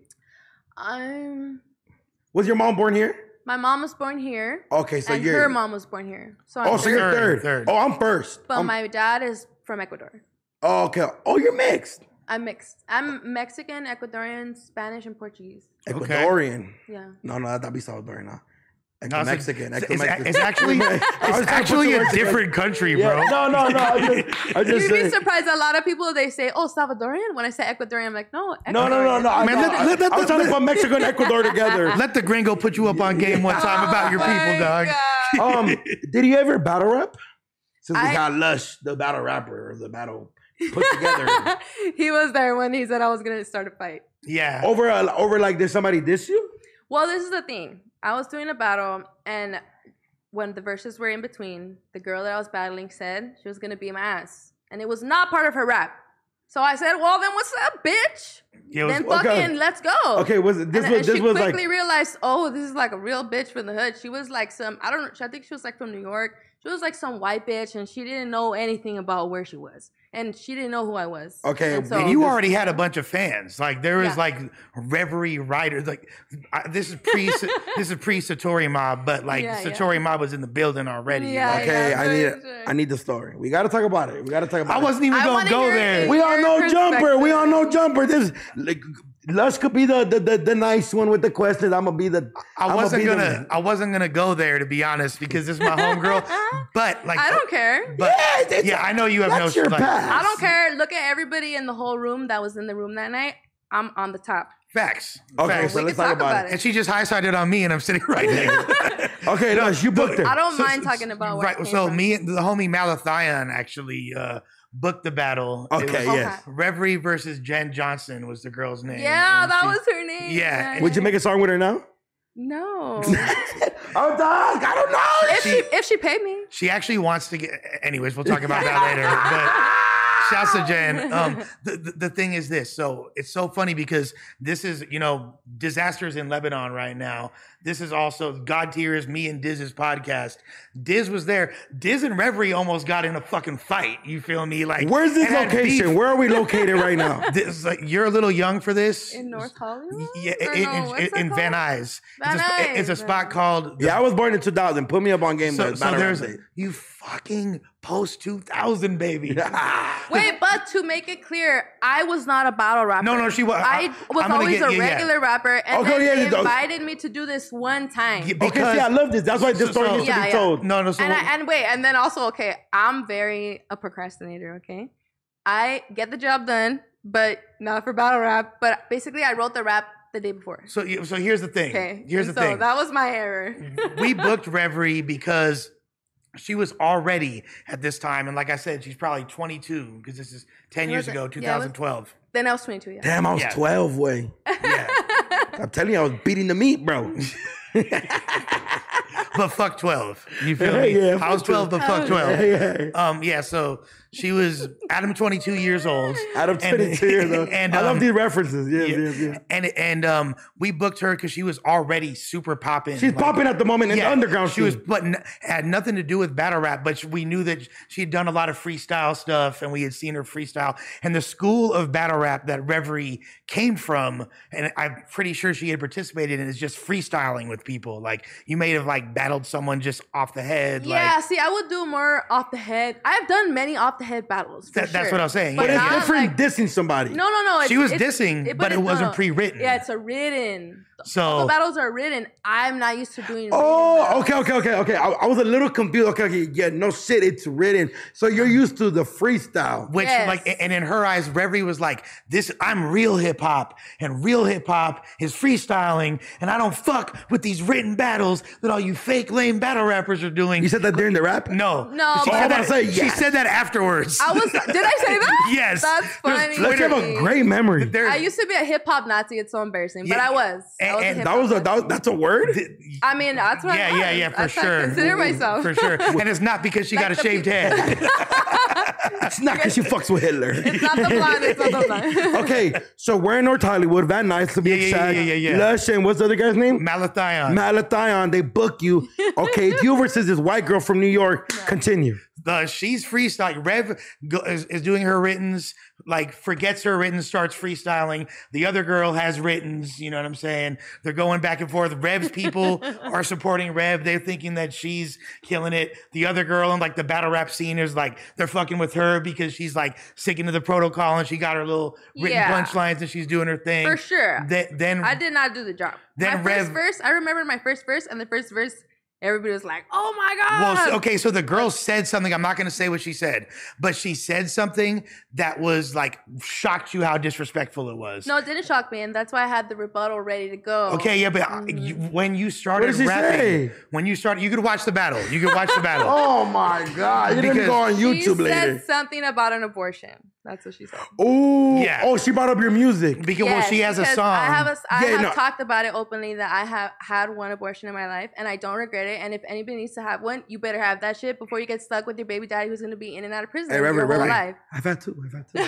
Was your mom born here? My mom was born here. Okay, so and her mom was born here. So so you're third. Oh, I'm first. But my dad is from Ecuador. Oh, okay. Oh, you're mixed. I'm mixed. I'm Mexican, Ecuadorian, Spanish, and Portuguese. Ecuadorian. Yeah. No, that'd be Salvadorian. No. No, Mexican. It's actually a different country, bro. Yeah. No. I just You'd be surprised. A lot of people, they say, "Oh, Salvadorian." When I say Ecuadorian, I'm like, "No, Ecuadorian." No. I was trying to put Mexico and Ecuador together. Let the gringo put you up on game one time about your people, dog. Did you ever battle rap? Since we got Lush, the battle rapper, the battle put together. He was there when he said I was gonna start a fight. Yeah. Over like, did somebody diss you? Well, this is the thing. I was doing a battle, and when the verses were in between, the girl that I was battling said she was going to beat my ass. And it was not part of her rap. So I said, well, then what's up, bitch? Then fucking let's go. Okay, she quickly realized, oh, this is like a real bitch from the hood. She was like I think she was like from New York. She was like some white bitch, and she didn't know anything about where she was. And she didn't know who I was. Okay, and you already had a bunch of fans. Like, there was like Reverie writers. Like, this is pre Satori Mob, but like Satori Mob was in the building already. Yeah, okay, I need the story. We got to talk about it. I wasn't even gonna go there. We all know Jumper. This like. Lush could be the nice one with the questions. I'm gonna be the. I wasn't gonna go there, to be honest, because this is my homegirl. But like, I don't care. But I know you have no. Your pass. I don't care. Look at everybody in the whole room that was in the room that night. I'm on the top. Facts. Okay, so let's talk about it. And she just high-sided on me, and I'm sitting right there. Okay, Lush, you booked her. I don't mind talking about where right. So me and the homie Malathion actually booked the battle. Okay, yes. Reverie versus Jen Johnson was the girl's name. Yeah, that was her name. Yeah. Would you make a song with her now? No. Oh, dog, I don't know. If she paid me. She actually wants to get. Anyways, we'll talk about that later. But shouts to Jen. The thing is this. So it's so funny because this is, disasters in Lebanon right now. This is also God Tears, me and Diz's podcast. Diz was there. Diz and Reverie almost got in a fucking fight. You feel me? Like, where's this location? Where are we located right now? You're a little young for this. In North Hollywood? Yeah, in Van Nuys. It's a spot called. I was born in 2000. Put me up on game. So there's you fucking post 2000, baby. Wait, but But to make it clear, I was not a battle rapper. No, she was. I was always a regular rapper, and then they invited me to do this one time. Yeah, because I love this. That's why this story needs to be told. No. And then also, okay, I'm very a procrastinator. Okay, I get the job done, but not for battle rap. But basically, I wrote the rap the day before. So here's the thing. Okay. Here's the thing. That was my error. We booked Reverie because she was already at this time, and like I said, she's probably 22 because this is 10 years ago, 2012. Then I was 22. Yeah. Damn, I was 12. Way. Yeah. I'm telling you, I was beating the meat, bro. But fuck 12. You feel me? Yeah, I was 12, but fuck 12. Yeah. So she was Adam 22 years old. Adam 22 years old. And I love these references. Yes. And we booked her because she was already super popping. She's popping at the moment in the underground. She was, but had nothing to do with battle rap. But we knew that she'd done a lot of freestyle stuff, and we had seen her freestyle. And the school of battle rap that Reverie came from, and I'm pretty sure she had participated in, is just freestyling with people. Like you may have like battled someone just off the head. Yeah, see, I would do more off the head. I've done many off the head battles. That's what I was saying. But it's different like, dissing somebody. No. She was dissing, but it wasn't pre-written. Yeah, it's a written. So all the battles are written. I'm not used to doing. Oh, okay. I was a little confused. Okay, yeah, no shit, it's written. So you're used to the freestyle, which and in her eyes, Reverie was like, "This, I'm real hip hop, and real hip hop is freestyling, and I don't fuck with these written battles that all you fake lame battle rappers are doing." You said that during the rap? No. She said that, yes. She said that afterwards. Did I say that? Yes. That's funny. Let's have a great memory. I used to be a hip hop Nazi. It's so embarrassing, but I was. That's a word? I mean, that's what I was. Yeah, for sure. I consider myself. For sure. And it's not because she got a shaved head. It's not because she fucks with Hitler. It's not the blonde. It's not the blonde. Okay, so we're in North Hollywood. Van Nuys, to be exact. Yeah. Lush, and what's the other guy's name? Malathion. They book you. Okay, it's you versus this white girl from New York. Continue. She's freestyling. Rev is doing her writtens, like forgets her writtens, starts freestyling. The other girl has writtens, you know what I'm saying? They're going back and forth. Rev's people are supporting Rev. They're thinking that she's killing it. The other girl in like the battle rap scene is like, they're fucking with her because she's like sticking to the protocol and she got her little written punchlines and she's doing her thing. For sure. Then I did not do the job. Then my first verse, I remember my first verse, and the first verse, everybody was like, "Oh my God." Well, okay, so the girl said something. I'm not going to say what she said, but she said something that was like shocked you how disrespectful it was. No, it didn't shock me, and that's why I had the rebuttal ready to go. Okay, yeah, but when you started rapping, you could watch the battle. Oh my God. You didn't go on YouTube later. She said something about an abortion. That's what she said. Oh, yeah. Oh, she brought up your music. Because she has a song. I have talked about it openly that I have had one abortion in my life, and I don't regret it. And if anybody needs to have one, you better have that shit before you get stuck with your baby daddy who's going to be in and out of prison your whole life. I've had two.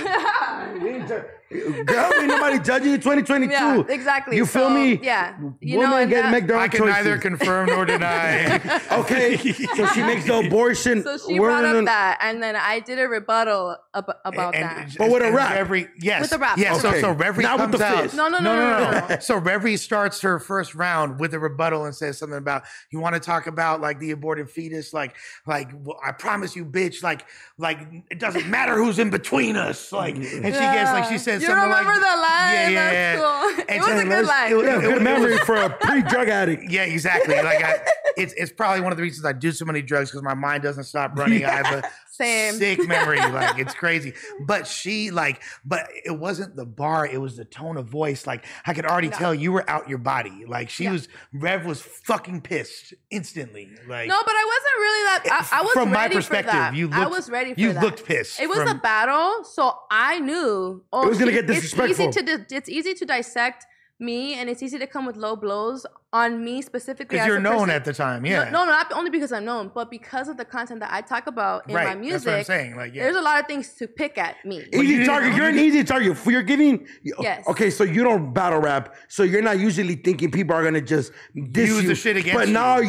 Girl, ain't nobody judging you. 2022. Yeah, exactly. You feel me? Yeah. Women get to make their own choices. I can neither confirm nor deny. Okay, so she makes the abortion. So she brought up that, and then I did a rebuttal about that. But with a rap. Yes. With a rap. Yeah, Okay. so Reverie Not comes with the out. fist. No. So Reverie starts her first round with a rebuttal and says something about, you want to talk about like the aborted fetus, like well, I promise you, bitch, like it doesn't matter who's in between us, like, and she gets like she says something like, you remember the line? Yeah. Cool. It was a good line. It was a good memory for a pre-drug addict. Yeah, exactly. Like it's probably one of the reasons I do so many drugs because my mind doesn't stop running. I have a sick memory, like it's crazy. But but it wasn't the bar, it was the tone of voice. Like I could already tell you were out your body. Like Rev was fucking pissed instantly. Like no, but I wasn't really that. I was from ready my perspective. For that. I was ready for you that. You looked pissed. It was a battle, so I knew. It was gonna get disrespectful. It's easy to dissect me, and it's easy to come with low blows on me specifically. Because you're known at the time, yeah. No, not only because I'm known, but because of the content that I talk about in my music. That's what I'm saying. Like, there's a lot of things to pick at me. Easy target. You're an easy target. You're giving. Yes. Okay, so you don't battle rap, so you're not usually thinking people are gonna just diss use you, the shit against but you. now you.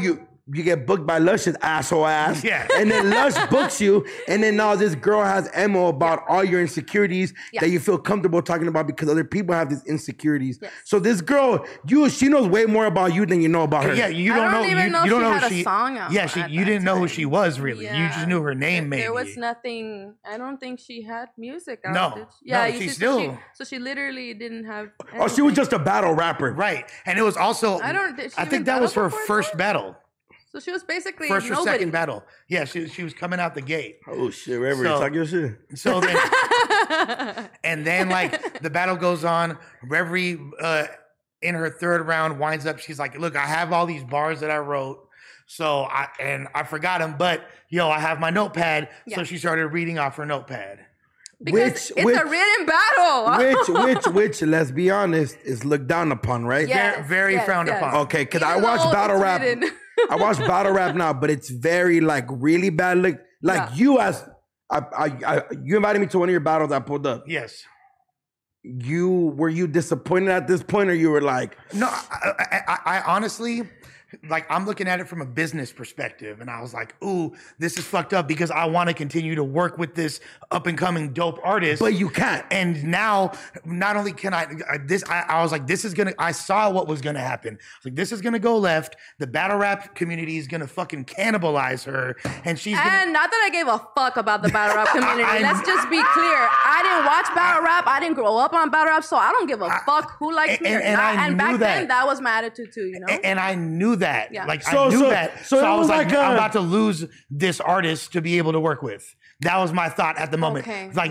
you get booked by Lush's asshole ass. Yeah. And then Lush books you. And then now this girl has ammo about all your insecurities that you feel comfortable talking about because other people have these insecurities. Yes. So this girl, she knows way more about you than you know about her. Yeah, you don't know. You don't know she had a song out. Yeah, you didn't know who she was really. Yeah. You just knew her name. Maybe there was nothing. I don't think she had music out. No, yeah, no, so she literally didn't have. Anything. Oh, she was just a battle rapper, right? And it was also. I think that was her first battle. So she was basically first or second battle. Yeah, she was coming out the gate. Oh shit! Wherever talk your shit. So then, and then like the battle goes on. Reverie in her third round winds up. She's like, "Look, I have all these bars that I wrote, so I forgot them, but I have my notepad." Yeah. So she started reading off her notepad. Because it's a written battle. which, let's be honest, is looked down upon, right? Yes, very frowned upon. Okay, because I watch battle rap. I watch battle rap now, but it's very like really bad. Like you as you invited me to one of your battles. I pulled up. Yes. Were you disappointed at this point, or you were like, no? I honestly. Like, I'm looking at it from a business perspective, and I was like, ooh, this is fucked up because I want to continue to work with this up-and-coming dope artist. But you can't. And now, not only can I was like, I saw what was going to happen. I was like, this is going to go left. The battle rap community is going to fucking cannibalize her, and she's And not that I gave a fuck about the battle rap community. Let's just be clear. I didn't watch battle rap. I didn't grow up on battle rap, so I don't give a fuck who likes me or not. And back then, that was my attitude too, And I knew that. Yeah. Like, I knew that. So I was like, I'm about to lose this artist to be able to work with. That was my thought at the moment. Okay. Like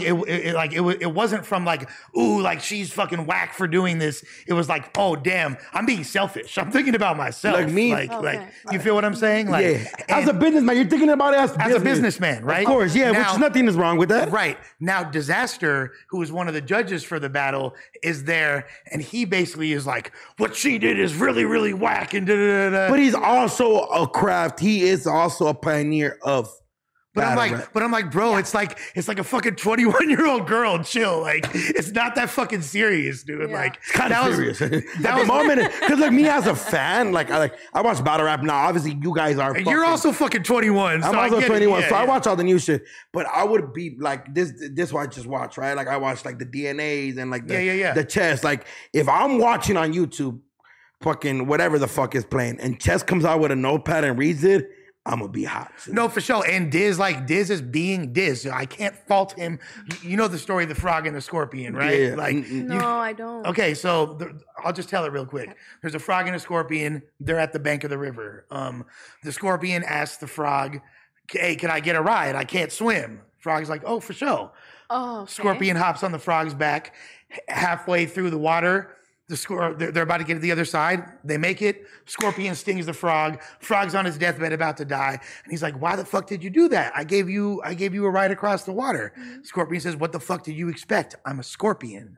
it wasn't from like, ooh, like she's fucking whack for doing this. It was like, oh damn, I'm being selfish. I'm thinking about myself. Like me. Like you feel what I'm saying? Like, yeah. As a businessman, you're thinking about it as a businessman, right? Of course, yeah. Which nothing is wrong with that. Right. Now, Disaster, who is one of the judges for the battle, is there, and he basically is like, what she did is really, really whack, and da-da-da-da. But he's also a craft. He is also a pioneer of. But I'm like, bro, it's like a fucking 21-year-old girl. Chill, like it's not that fucking serious, dude. Yeah. Like it's kind of serious. That was moment, because like me as a fan, like I watch battle rap now. Obviously, you guys are. You're also fucking 21. So I'm also 21, so I watch all the new shit. But I would be like this. This what I just watch, right? Like I watch like the DNAs and like the chess. Like if I'm watching on YouTube, fucking whatever the fuck is playing, and Chess comes out with a notepad and reads it, I'm gonna be hot. No, for sure. And Diz is being Diz. I can't fault him. You know the story of the frog and the scorpion, right? Yeah. Like, no, I don't. Okay, so I'll just tell it real quick. There's a frog and a scorpion. They're at the bank of the river. The scorpion asks the frog, "Hey, can I get a ride? I can't swim." Frog's like, "Oh, for sure." Oh, okay. Scorpion hops on the frog's back. Halfway through the water, they're about to get to the other side. They make it. Scorpion stings the frog. Frog's on his deathbed about to die. And he's like, why the fuck did you do that? I gave you a ride across the water. Mm-hmm. Scorpion says, what the fuck did you expect? I'm a scorpion.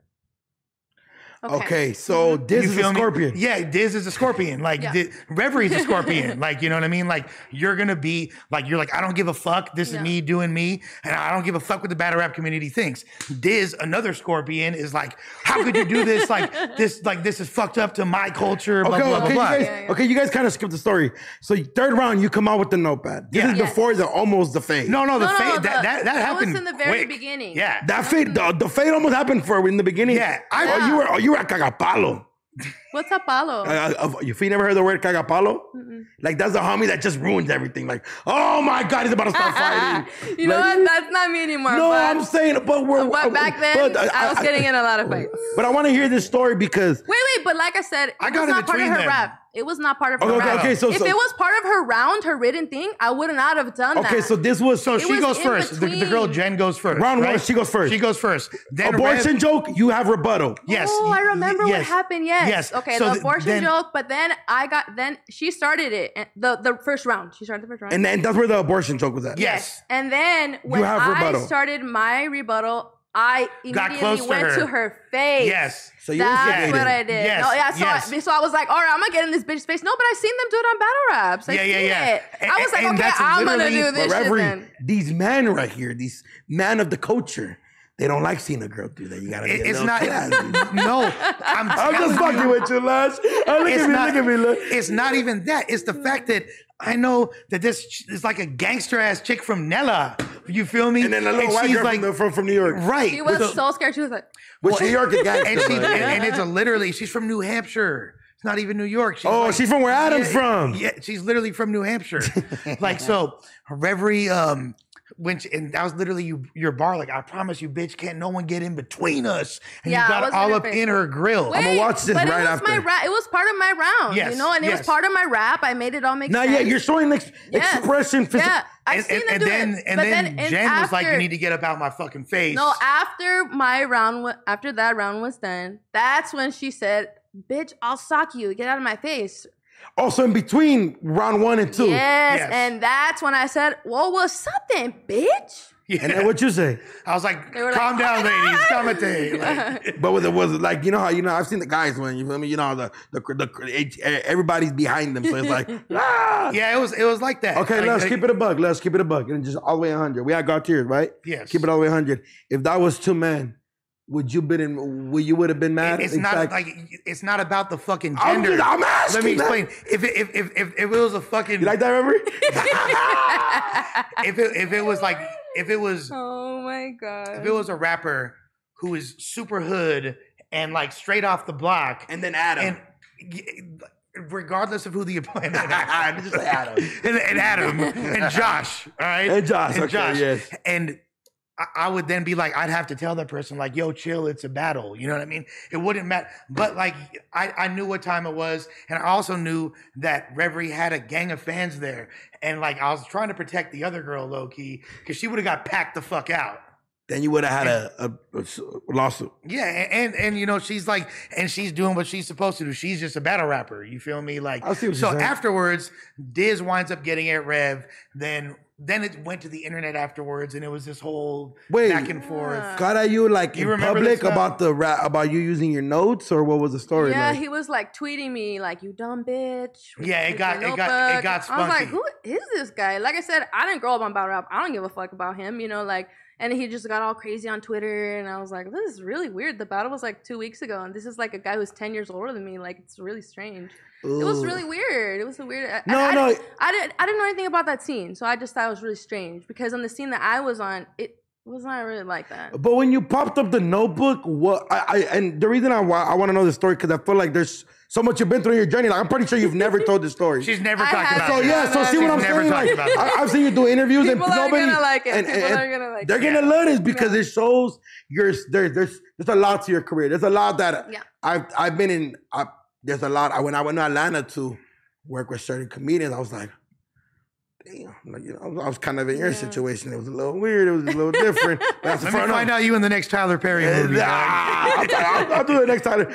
Okay, so Diz is a scorpion. Yeah, Diz is a scorpion. Like, Reverie's a scorpion. Like, you know what I mean? Like, you're going to be, like, you're like, I don't give a fuck. This is me doing me. And I don't give a fuck what the battle rap community thinks. Diz, another scorpion, is like, how could you do this? This is fucked up to my culture, blah, blah, blah, blah. Okay, you guys kind of skipped the story. So third round, you come out with the notepad. This is before almost the fade. No, the fade, that happened That was in the very quick. beginning. Yeah. That fade, the fade almost happened in the beginning. Yeah. You were at Cagapalo. What's a palo? If you never heard the word cagapalo, like that's the homie that just ruins everything. Like, oh my God, he's about to start fighting. You know what? That's not me anymore. No, I'm saying, but back then, I was getting in a lot of fights. But I want to hear this story because wait, but like I said, it was not part of her rap. It was not part of her rap. Okay, so if it was part of her round, her written thing, I would not have done that. Okay, so this was she goes first. The girl Jen goes first. Round one, she goes first. She goes first. Then abortion joke, you have rebuttal. Yes. Oh, I remember what happened. Yes. Okay, so the abortion joke, but then she started it. The first round. She started the first round. And then that's where the abortion joke was at. Yes. And then when I started my rebuttal, I immediately went to her face. Yes. So that's what I did. Yes. So I was like, all right, I'm going to get in this bitch's face. No, but I seen them do it on battle raps. I was like, okay, I'm going to do this shit then. These men right here, these men of the culture, they don't like seeing a girl do that. You gotta get It's a not. classy. No, I'm just fucking with you, Lash. Look at me. Look. It's not even that. It's the fact that I know that this is like a gangster ass chick from Nella. You feel me? And then a little white girl from New York. Right. She was so scared. She was like, which New York is gangster. And it's literally, she's from New Hampshire. It's not even New York. She's from where Adam's from. Yeah, she's literally from New Hampshire. Like, so Reverie, and that was literally your bar. Like, I promise you, bitch, can't no one get in between us. And you got all up in her grill. Wait, I'm gonna watch this but right it was after. it was part of my round, yes, you know, and it was part of my rap. I made it all make sense. Not yet. You're showing expression. Yeah, I've seen them do it. And then Jen was like, "You need to get up out my fucking face." No, after that round was done, that's when she said, "Bitch, I'll sock you. Get out of my face." Also, in between round 1 and 2. Yes, and that's when I said, "Well, what's up then, bitch?" Yeah. And then what'd you say? I was like, calm down, ladies. Calmate. Like, but it was like, I've seen the guys when, you feel me? Everybody's behind them. So it's like, ah! Yeah, it was like that. Okay, let's keep it a buck. Let's keep it a buck. And just all the way 100. We had Gautier, right? Yes. Keep it all the way 100. If that was 2 men, would you would have been mad? It's not like it's not about the fucking gender. I'm asking. Let me explain. If it was a fucking, you like that, Reverie? if it was oh my god, if it was a rapper who is super hood and like straight off the block, and then Adam, and regardless of who the opponent, just say Adam, and Adam and Josh, all right, and Josh, and okay, Josh, yes, and I would then be like, I'd have to tell that person like, yo, chill, it's a battle. You know what I mean? It wouldn't matter. But like, I knew what time it was. And I also knew that Reverie had a gang of fans there. And like, I was trying to protect the other girl low key because she would have got packed the fuck out. Then you would have had a lawsuit. Yeah, and she's like, and she's doing what she's supposed to do. She's just a battle rapper. You feel me? Like, I see what you're saying. Afterwards, Diz winds up getting at Rev. Then it went to the internet afterwards, and it was this whole back and forth. Got at you like in public about the rap, about you using your notes, or what was the story? Yeah, like? He was like tweeting me like, "You dumb bitch." Yeah, it got spunky. I was like, "Who is this guy?" Like I said, I didn't grow up on battle rap. I don't give a fuck about him, like. And he just got all crazy on Twitter, and I was like, "This is really weird." The battle was like 2 weeks ago, and this is like a guy who's 10 years older than me. Like, it's really strange. Ooh. It was really weird. It was a weird. I didn't know anything about that scene, so I just thought it was really strange because on the scene that I was on, it was not really like that. But when you popped up the Notebook, and the reason I want to know the story because I feel like there's so much you've been through in your journey. Like, I'm pretty sure you've never told this story. She's never talked about it. So yeah, so see what I'm saying? Like, I've seen you do interviews and nobody. People are gonna like it. They're gonna love this because it shows there's a lot to your career. There's a lot that I've been in. There's a lot. When I went to Atlanta to work with certain comedians, I was like, damn, I was kind of in your situation. It was a little weird. It was a little different. Let me find out you in the next Tyler Perry movie. I'll do it next Tyler.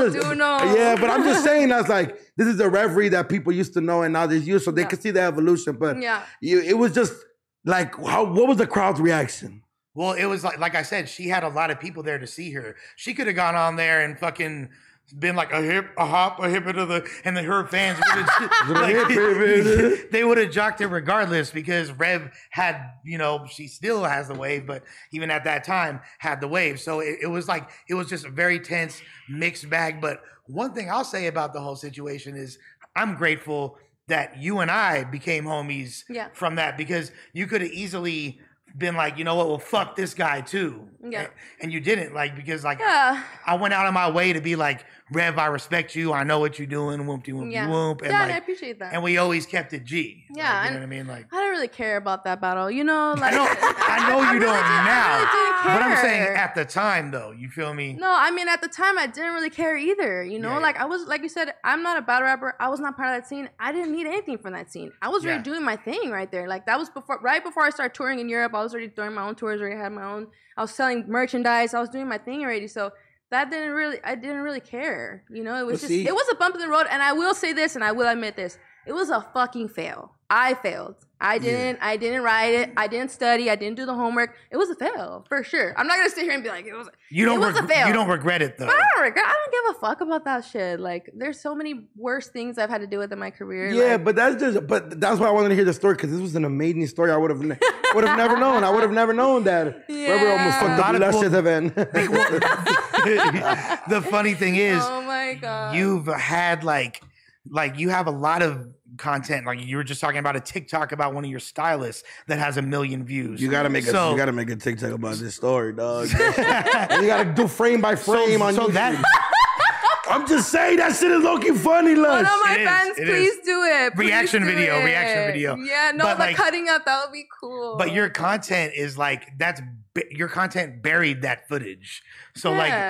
Yeah, but I'm just saying that's like, this is a Reverie that people used to know and now there's you, so they could see the evolution. But it was just like, what was the crowd's reaction? Well, it was like I said, she had a lot of people there to see her. She could have gone on there and fucking been like a hip, a hop, a hip and her fans would they would have jocked it regardless because Rev had, she still has the wave, but even at that time had the wave. So it was just a very tense mixed bag. But one thing I'll say about the whole situation is I'm grateful that you and I became homies from that because you could have easily been like, you know what, well, fuck this guy too. Yeah. And you didn't, because I went out of my way to be like, Rev, I respect you. I know what you're doing. Whoop-de-whoop-de-whoop. And I appreciate that. And we always kept it G. Yeah. You know what I mean? Like, I don't really care about that battle. I know you don't now. Really didn't care. But I'm saying at the time, though, you feel me? No, I mean, at the time, I didn't really care either. Like I was, like you said, I'm not a battle rapper. I was not part of that scene. I didn't need anything from that scene. I was already doing my thing right there. Like that was right before I started touring in Europe. I was already throwing my own tours. Already had my own. I was selling merchandise. I was doing my thing already. So I didn't really care. It was it was a bump in the road. And I will say this, and I will admit this. It was a fucking fail. I failed. I didn't write it. I didn't study. I didn't do the homework. It was a fail for sure. I'm not gonna sit here and be like it was a fail. You don't regret it though. But I don't give a fuck about that shit. Like there's so many worse things I've had to deal with in my career. Yeah, like, but that's why I wanted to hear the story, because this was an amazing story. I would have never known. I would have never known that. Yeah. Weber almost fucked up Luscious event. The funny thing is, oh my god, you've had like you have a lot of content. Like you were just talking about a TikTok about one of your stylists that has 1 million views. You gotta make a TikTok about this story, dog. And you gotta do frame by frame on YouTube. I'm just saying that shit is looking funny, Lush. One of my fans, please do it. Reaction video. Yeah, no, but the cutting up, that would be cool. But your content is like, your content buried that footage. So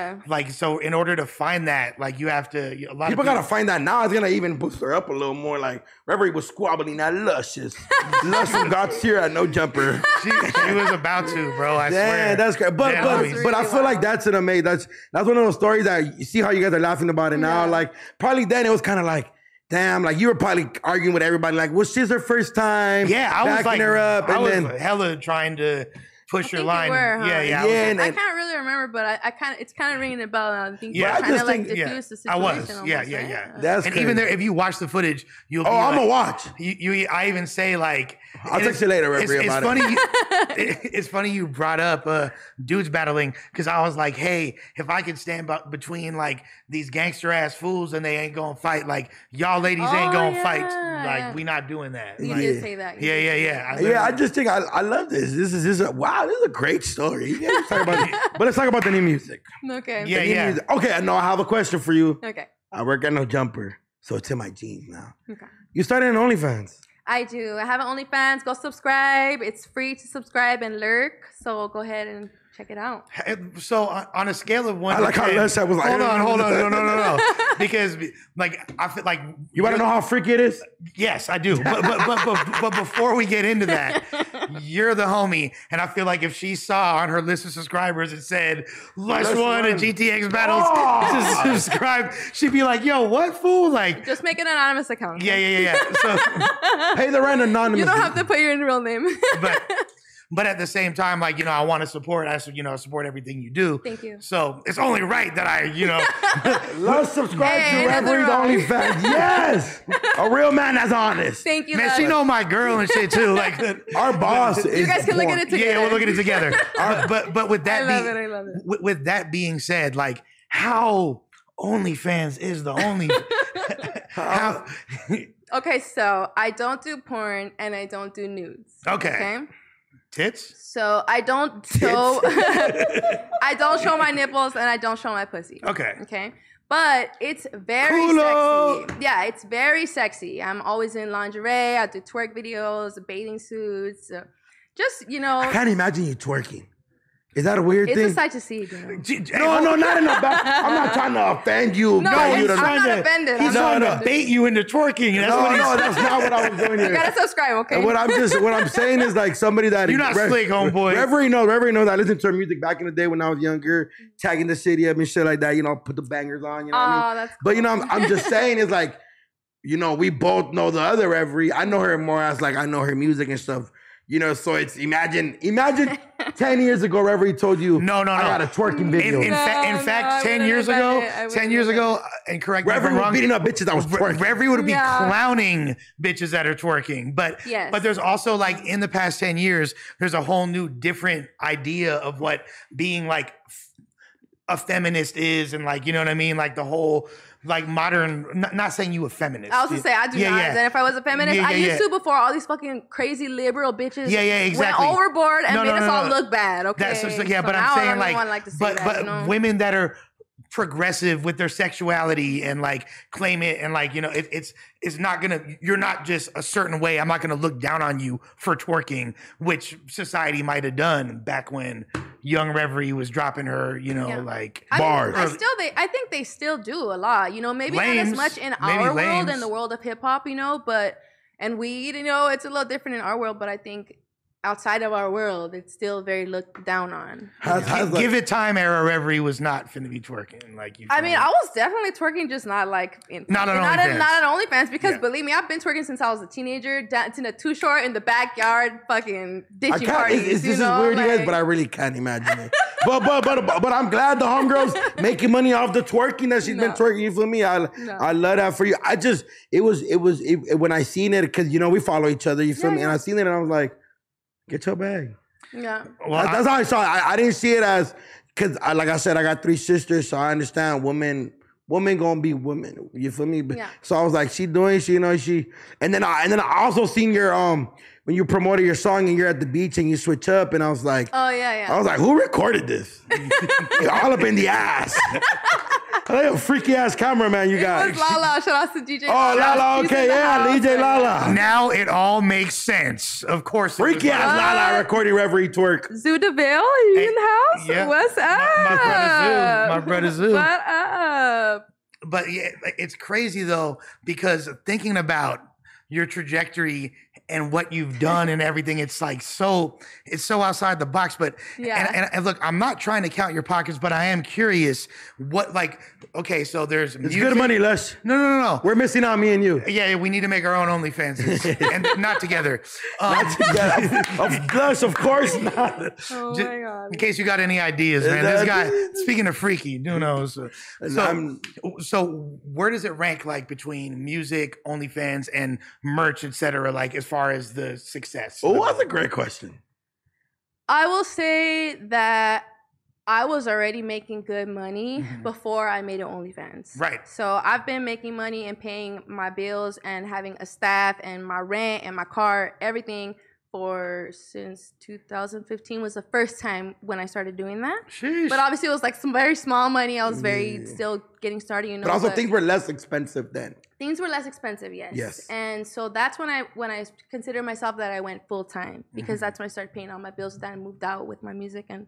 so in order to find that, like you have to, a lot of people gotta find that now. It's gonna even boost her up a little more. Like Reverie was squabbling that Luscious. Luscious got here at No Jumper. She was about to, bro. I swear. That's great. But I feel like that's an amazing. That's one of those stories that you see how you guys are laughing about it now. Like probably then it was kind of like, damn, like you were probably arguing with everybody. Like, well, she's her first time. Yeah, I was like, her up, I was hella trying to push your line. Yeah. I can't really remember, but it's kind of ringing a bell. I think you're trying to like diffuse the situation. I was. Yeah. That's crazy. Even there, if you watch the footage, you'll be I'm gonna watch. I even say like, I'll text you later, Reverie, about it. It's funny you brought up dudes battling, because I was like, hey, if I could stand between like these gangster ass fools and they ain't gonna fight, like y'all ladies ain't gonna fight, like we not doing that. You did say that. Yeah. I just think I love this. This is a great story. Let's talk about but let's talk about the new music. Okay. Yeah. Music. Okay, no, I have a question for you. Okay. I work at No Jumper, so it's in my genes now. Okay. You started an OnlyFans. I do. I have an OnlyFans. Go subscribe. It's free to subscribe and lurk. So go ahead and check it out. So on a scale of 1 I like to 10, how Lush was like, hold on. No. Because like I feel like you want to know how freaky it is. Yes, I do. But before we get into that, you're the homie, and I feel like if she saw on her list of subscribers it said Lush One and GTX Battles to subscribe, she'd be like, "Yo, what fool?" Like, just make an anonymous account. Yeah. So pay the rent anonymous. You don't have to put your real name. But at the same time, like, I want to support. I support everything you do. Thank you. So it's only right that I, Let's subscribe to Reverie's OnlyFans. Yes, a real man that's honest. Thank you, man. She know my girl and shit too. Like our boss. You guys can look at it together. Yeah, we'll look at it together. But with that, I love it. With that being said, like how OnlyFans is the only. How? Okay, so I don't do porn and I don't do nudes. Okay. Tits? So I don't show I don't show my nipples and I don't show my pussy. Okay. But it's very sexy. Yeah, it's very sexy. I'm always in lingerie. I do twerk videos, bathing suits. Just, I can't imagine you twerking. Is that a weird thing? It's a sight to see, No, not in the back. I'm not trying to offend you. No, I'm not offended. He's trying to bait you into twerking. That's not what I was doing here. You gotta subscribe, okay? And what I'm saying is like somebody that you're not slick, homeboy. Reverie knows. I listened to her music back in the day when I was younger, tagging the city up and shit like that. Put the bangers on. What I mean? That's cool. But I'm just saying is like, we both know the other Reverie. I know her more as like I know her music and stuff. So it's imagine 10 years ago, Reverie told you, no. I got a twerking video. In fact, 10 years ago, and correct me if I'm wrong, beating up bitches that was twerking. Reverie would be clowning bitches that are twerking. But there's also like in the past 10 years, there's a whole new different idea of what being like a feminist is, and like, you know what I mean? Like the whole like modern, not saying you a feminist. I was gonna say, I do not. And if I was a feminist, I used to before all these fucking crazy liberal bitches went overboard and made us all look bad. Okay. That's just, but I'm saying like women that are progressive with their sexuality and like claim it and like, it's not gonna, you're not just a certain way. I'm not gonna look down on you for twerking, which society might have done back when young Reverie was dropping her, like bars. I think they still do a lot, maybe not as much in our world, in the world of hip hop, but, and weed, it's a little different in our world, but I think outside of our world, it's still very looked down on. Give It Time era Reverie was not finna be twerking like you. I mean, I was definitely twerking, just not like not on OnlyFans. Not on OnlyFans, because believe me, I've been twerking since I was a teenager, dancing a Too Short in the backyard, fucking ditching parties. This is weird, you guys, but I really can't imagine it. But I'm glad the homegirls making money off the twerking that she's been twerking. You feel me? I love that for you. It was when I seen it, because you know we follow each other. You feel me? And I seen it and I was like, get your bag. Yeah. Well, that's how I saw it. I didn't see it as, because like I said, I got 3 sisters, so I understand women gonna be women. You feel me? Yeah. So I was like, she, and then I also seen your when you promoted your song and you're at the beach and you switch up, and I was like, oh yeah. I was like, who recorded this? All up in the ass. Like a freaky ass cameraman you got. It was Lala. Shout out to DJ Lala. Oh, Lala. Okay, yeah, DJ Lala. Now it all makes sense. Of course. Freaky ass Lala recording Reverie twerk. Zoo DeVille, are you in the house? Yeah. What's up? My brother Zoo. What up? But yeah, it's crazy though, because thinking about your trajectory and what you've done and everything, it's so outside the box. But and look, I'm not trying to count your pockets, but I am curious what, like, okay, so there's music. It's good money, Les. No. We're missing out, me and you. Yeah, we need to make our own OnlyFans and not together. Not together. Of course not. Oh my God. In case you got any ideas, man. This guy, speaking of freaky, who knows? So where does it rank, like, between music, OnlyFans, and merch, etc., like, as far as the success? Oh, that's a great question. I will say that I was already making good money before I made it OnlyFans. Right. So I've been making money and paying my bills and having a staff and my rent and my car, everything, since 2015 was the first time when I started doing that. Sheesh. But obviously it was like some very small money. I was still getting started, you know. But also things were less expensive then. Things were less expensive, yes. Yes. And so that's when I considered myself that I went full time, because that's when I started paying all my bills. Then I moved out with my music and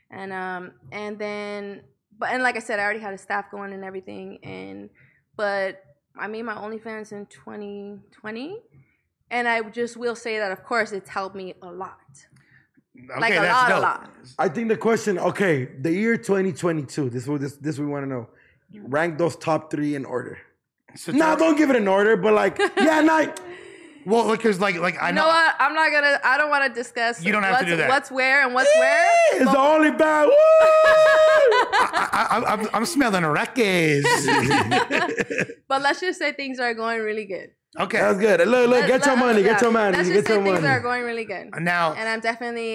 then like I said, I already had a staff going and everything, but I made my OnlyFans in 2020, and I just will say that of course it's helped me a lot. Okay, like a lot. I think the question, the year 2022, this we want to know. Rank those top 3 in order. Don't give it an order, but like, well, because like I know. You know what? I don't want to discuss. You don't have to do that. What's where and what's where. It's the only bad. I'm smelling records. But let's just say things are going really good. Okay, that's good. Look, get your money. Let's just say things are going really good now, and I'm definitely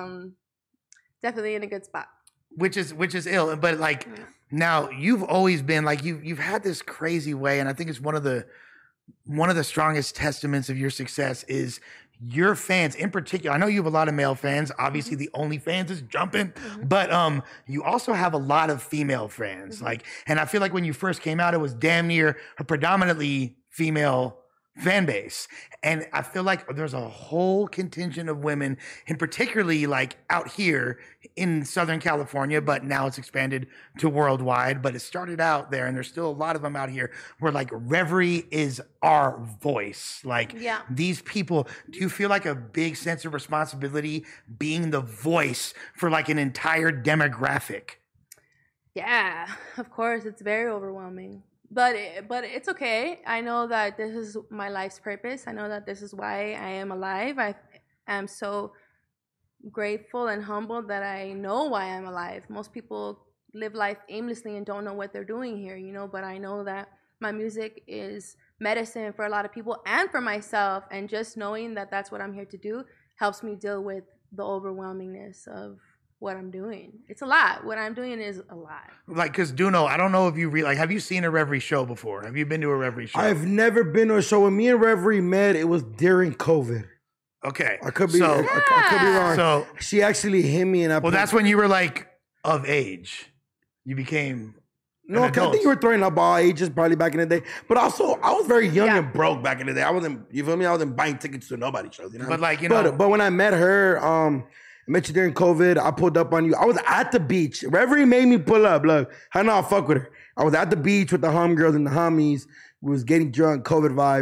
in a good spot. Which is ill, but like now you've always been like you've had this crazy way, and I think it's one of the strongest testaments of your success is your fans in particular. I know you have a lot of male fans. Obviously, the OnlyFans is jumping, but you also have a lot of female fans. Like, and I feel like when you first came out, it was damn near a predominantly female fan base. And I feel like there's a whole contingent of women, and particularly like out here in Southern California, but now it's expanded to worldwide, but it started out there and there's still a lot of them out here where like Reverie is our voice. Like these people, do you feel like a big sense of responsibility being the voice for like an entire demographic? Yeah, of course. It's very overwhelming. But it's okay. I know that this is my life's purpose. I know that this is why I am alive. I am so grateful and humbled that I know why I'm alive. Most people live life aimlessly and don't know what they're doing here, you know, but I know that my music is medicine for a lot of people and for myself. And just knowing that that's what I'm here to do helps me deal with the overwhelmingness of what I'm doing. It's a lot. What I'm doing is a lot. Like, because Duno, I don't know if you have you seen a Reverie show before? Have you been to a Reverie show? I've never been to a show. When me and Reverie met, it was during COVID. Okay. I could be wrong. So she actually hit me and that's when you were like of age. You became No, I think you were throwing up all ages probably back in the day. But also, I was very young and broke back in the day. I wasn't, you feel me? I wasn't buying tickets to nobody's shows, you know? But like, you know. But when I met her, I met you during COVID. I pulled up on you. I was at the beach. Reverie made me pull up. Look, I know I fuck with her. I was at the beach with the homegirls and the homies. We was getting drunk, COVID vibes.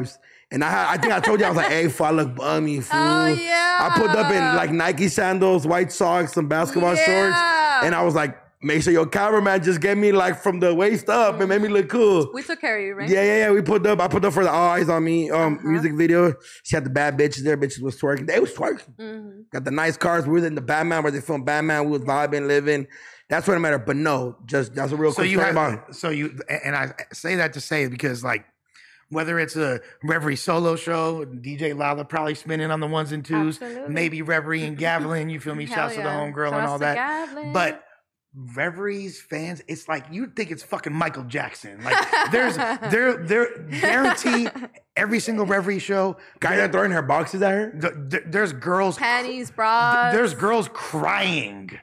And I think I told you, I was like, hey, fool, I look bummy, fool. Oh, yeah. I put up in like Nike sandals, white socks, some basketball shorts. And I was like, make sure your cameraman just get me like from the waist up and made me look cool. We took care of you, right? Yeah. We put up. I put up for the All Eyes on Me music video. She had the bad bitches there. Bitches was twerking. They was twerking. Got the nice cars. We was in the Batman where they filmed Batman. We was vibing, living. That's what it mattered. But no, just that's a real quick story about. So you and I say that to say because like whether it's a Reverie solo show, DJ Lala probably spinning on the ones and twos, maybe Reverie and Gavelin. You feel me? Shouts to the homegirl and all that. Gavelin. But Reverie's fans, it's like you think it's fucking Michael Jackson. Like they're guarantee every single Reverie show. Guys are throwing her boxes at her. There's girls panties, bras. There's girls crying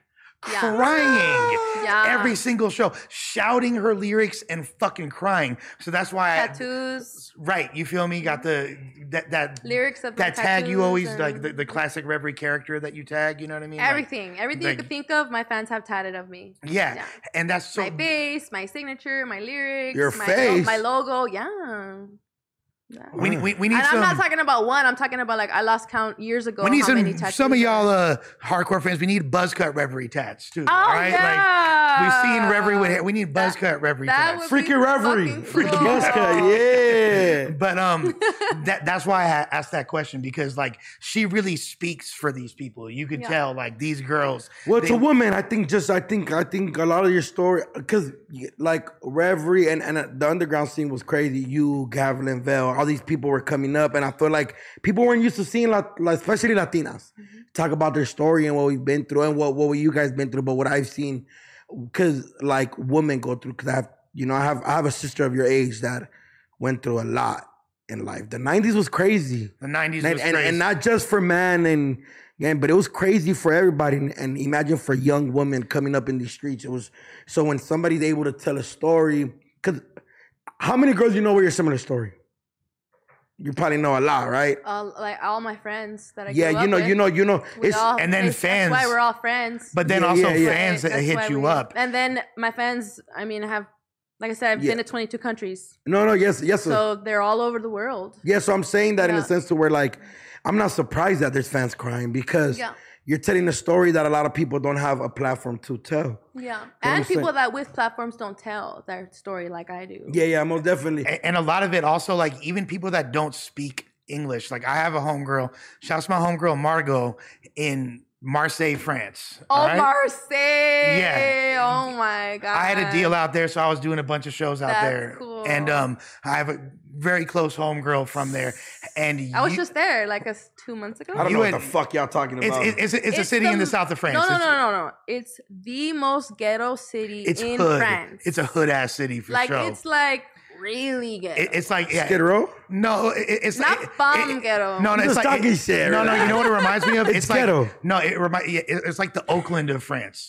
every single show, shouting her lyrics and fucking crying. So that's why tattoos. Right, you feel me? Got that lyrics of that tag you always like the classic Reverie character that you tag. You know what I mean? Everything you could think of, my fans have tatted of me. Yeah, and that's so my face, my signature, my lyrics, your face, my logo. Yeah. We need and I'm not talking about one. I'm talking about like I lost count years ago. We need some of y'all hardcore fans. We need buzz cut Reverie tats too. Oh, all right, yeah. like we've seen Reverie with hair. We need buzz cut Reverie tats. Freaking Reverie, freaking buzz cut, yeah. But that's why I asked that question because like she really speaks for these people. You could tell like these girls. Well, it's a woman. I think a lot of your story because like Reverie and the underground scene was crazy. You, Gavelin, Vel. All these people were coming up, and I feel like people weren't used to seeing, especially Latinas, talk about their story and what we've been through and what you guys been through. But what I've seen, because like women go through, because I have a sister of your age that went through a lot in life. The 90s was crazy. The 90s was crazy, and not just for men but it was crazy for everybody. And imagine for young women coming up in these streets. It was so when somebody's able to tell a story, because how many girls you know with your similar story? You probably know a lot, right? Like all my friends that I grew up with. you know. And then fans. That's why we're all friends. But then fans that hit you up. And then my fans, I mean, like I said, I've been to 22 countries. No, yes. So they're all over the world. Yeah, so I'm saying that in a sense to where like, I'm not surprised that there's fans crying because you're telling a story that a lot of people don't have a platform to tell. Yeah. And people that with platforms don't tell their story like I do. Yeah, most definitely. And a lot of it also, like, even people that don't speak English. Like, I have a homegirl. Shouts to my homegirl, Margot, in Marseille, France. Oh, right? Marseille. Yeah. Oh, my God. I had a deal out there, so I was doing a bunch of shows out there. Cool. And I have a very close homegirl from there. And I was just there like 2 months ago. I don't know what the fuck y'all talking about. It's a city in the south of France. No. It's the most ghetto city in France. It's a hood ass city for sure. Like it's like really ghetto. It's like Skid Row? No, it's not bomb ghetto. No, it's like shit. No, you know what it reminds me of? It's ghetto. Like, no, it's like the Oakland of France.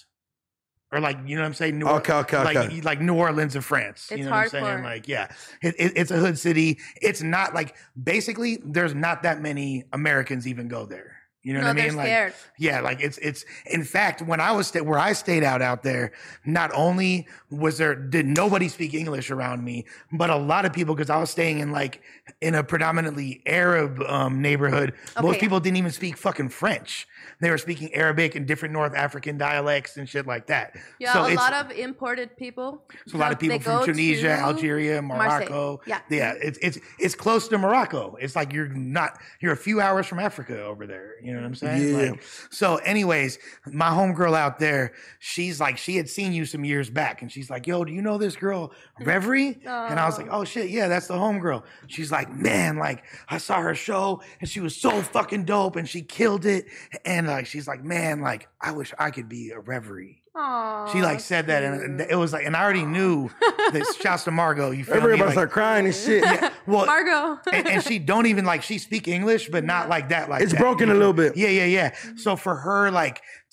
Or like, you know what I'm saying? Okay. Like New Orleans of France. It's you know hardcore. what I'm saying? Like, yeah. It's a hood city. It's not like, basically, there's not that many Americans even go there. You know what I mean? They're scared. Yeah, like it's in fact, when I was where I stayed out there, not only did nobody speak English around me, but a lot of people, because I was staying in a predominantly Arab neighborhood, most people didn't even speak fucking French. They were speaking Arabic and different North African dialects and shit like that. Yeah, so a lot of imported people. So a lot of people from Tunisia, Algeria, Morocco. Marseille. Yeah. It's close to Morocco. It's like you're a few hours from Africa over there. You know what I'm saying? Yeah. So anyways, my homegirl out there, she's like, she had seen you some years back and she's like, yo, do you know this girl, Reverie? And I was like, oh shit, yeah, that's the homegirl. She's like, man, like I saw her show and she was so fucking dope and she killed it. And like, she's like, man, like I wish I could be a Reverie. Aww, she like said that and it was like, and I already knew this. Shouts to Margot. You feel Everybody me? start crying and shit. Yeah, well, Margot. and she don't even she speak English, but not like that. Like it's that. broken a little bit. Yeah. So for her, like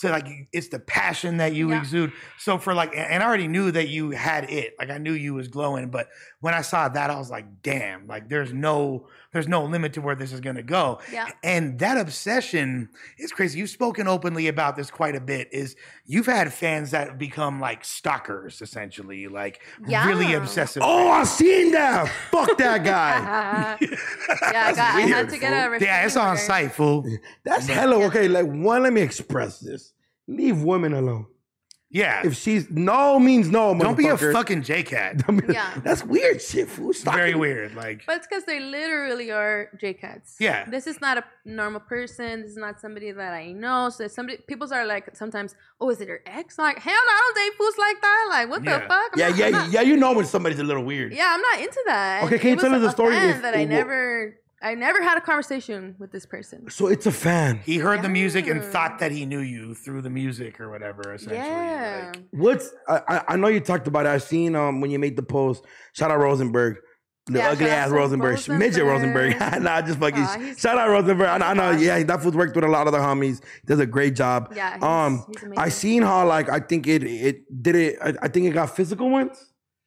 So like it's the passion that you exude. So for like, and I already knew that you had it. Like I knew you was glowing, but when I saw that, I was like, damn, like there's no limit to where this is gonna go. Yeah. And that obsession is crazy. You've spoken openly about this quite a bit. Is you've had fans that become like stalkers, essentially, like really obsessive. Oh, I seen that. Fuck that guy. I had to get a yeah, it's on site, fool. That's hella okay. Like one, let me express this. Leave women alone. Yeah. If she's no means no, don't be a motherfucker. fucking J-Cat. Yeah. That's weird shit, fool. Stop Very it. weird. Like, But it's because they literally are J-Cats. Yeah. This is not a normal person. This is not somebody that I know. So people are like sometimes, oh, is it your ex? I'm like, hell no, I don't date fools like that. Like, what the Yeah. fuck? Yeah, you know when somebody's a little weird. Yeah, I'm not into that. Okay, can you It tell was us the a story fan if- that I never had a conversation with this person. So it's a fan. he heard the music and Yeah. thought that he knew you through the music or whatever, essentially. Yeah. Like, What's I know you talked about it. I seen when you made the post. Shout out Rosenberg. The Yeah, ugly shout out ass to Rosenberg. Midget Rosenberg. Nah, just fucking Aw, shout out Rosenberg. I know, awesome. yeah, that fool's worked with a lot of the homies. He does a great job. Yeah, he's amazing. I seen how like I think it did it. I think it got physical once.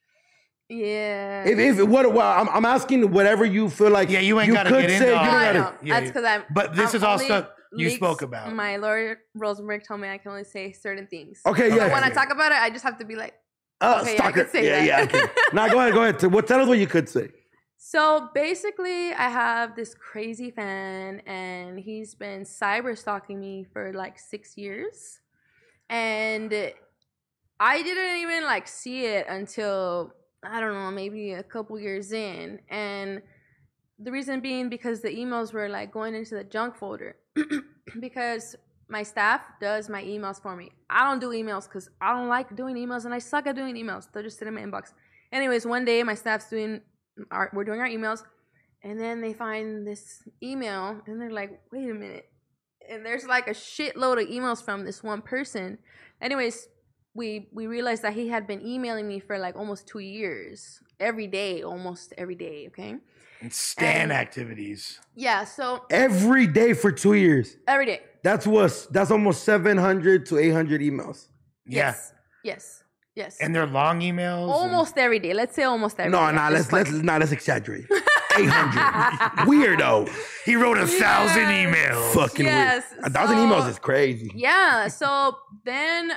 Yeah. If what well, I'm asking whatever you feel like. Yeah, you ain't gotta could get say. into You all don't I gotta. know. Yeah, That's because but this is all stuff you leaks. spoke about. My lawyer Rosenberg told me I can only say certain things. Okay, So yeah. when I talk about it, I just have to be like, okay, I stalker. can say yeah, that. yeah. Okay. Now go ahead. So, tell us what you could say. So basically, I have this crazy fan, and he's been cyber stalking me for like 6 years, and I didn't even like see it until I don't know, maybe a couple years in, and the reason being because the emails were like going into the junk folder because my staff does my emails for me. I don't do emails because I don't like doing emails, and I suck at doing emails. They'll just sit in my inbox. Anyways, one day my staff's we're doing our emails, and then they find this email, and they're like, wait a minute. And there's like a shitload of emails from this one person. Anyways, we realized that he had been emailing me for like almost 2 years, almost every day, okay? And stan And- activities. Yeah, so Every day for 2 years. every day. That's almost 700 to 800 emails. Yeah. Yes. And they're long emails. Almost every day. Let's say almost every day. No, let's exaggrate. 800. Weirdo. He wrote 1,000 emails. Fucking Yes, weird. 1,000 emails is crazy. Yeah, so then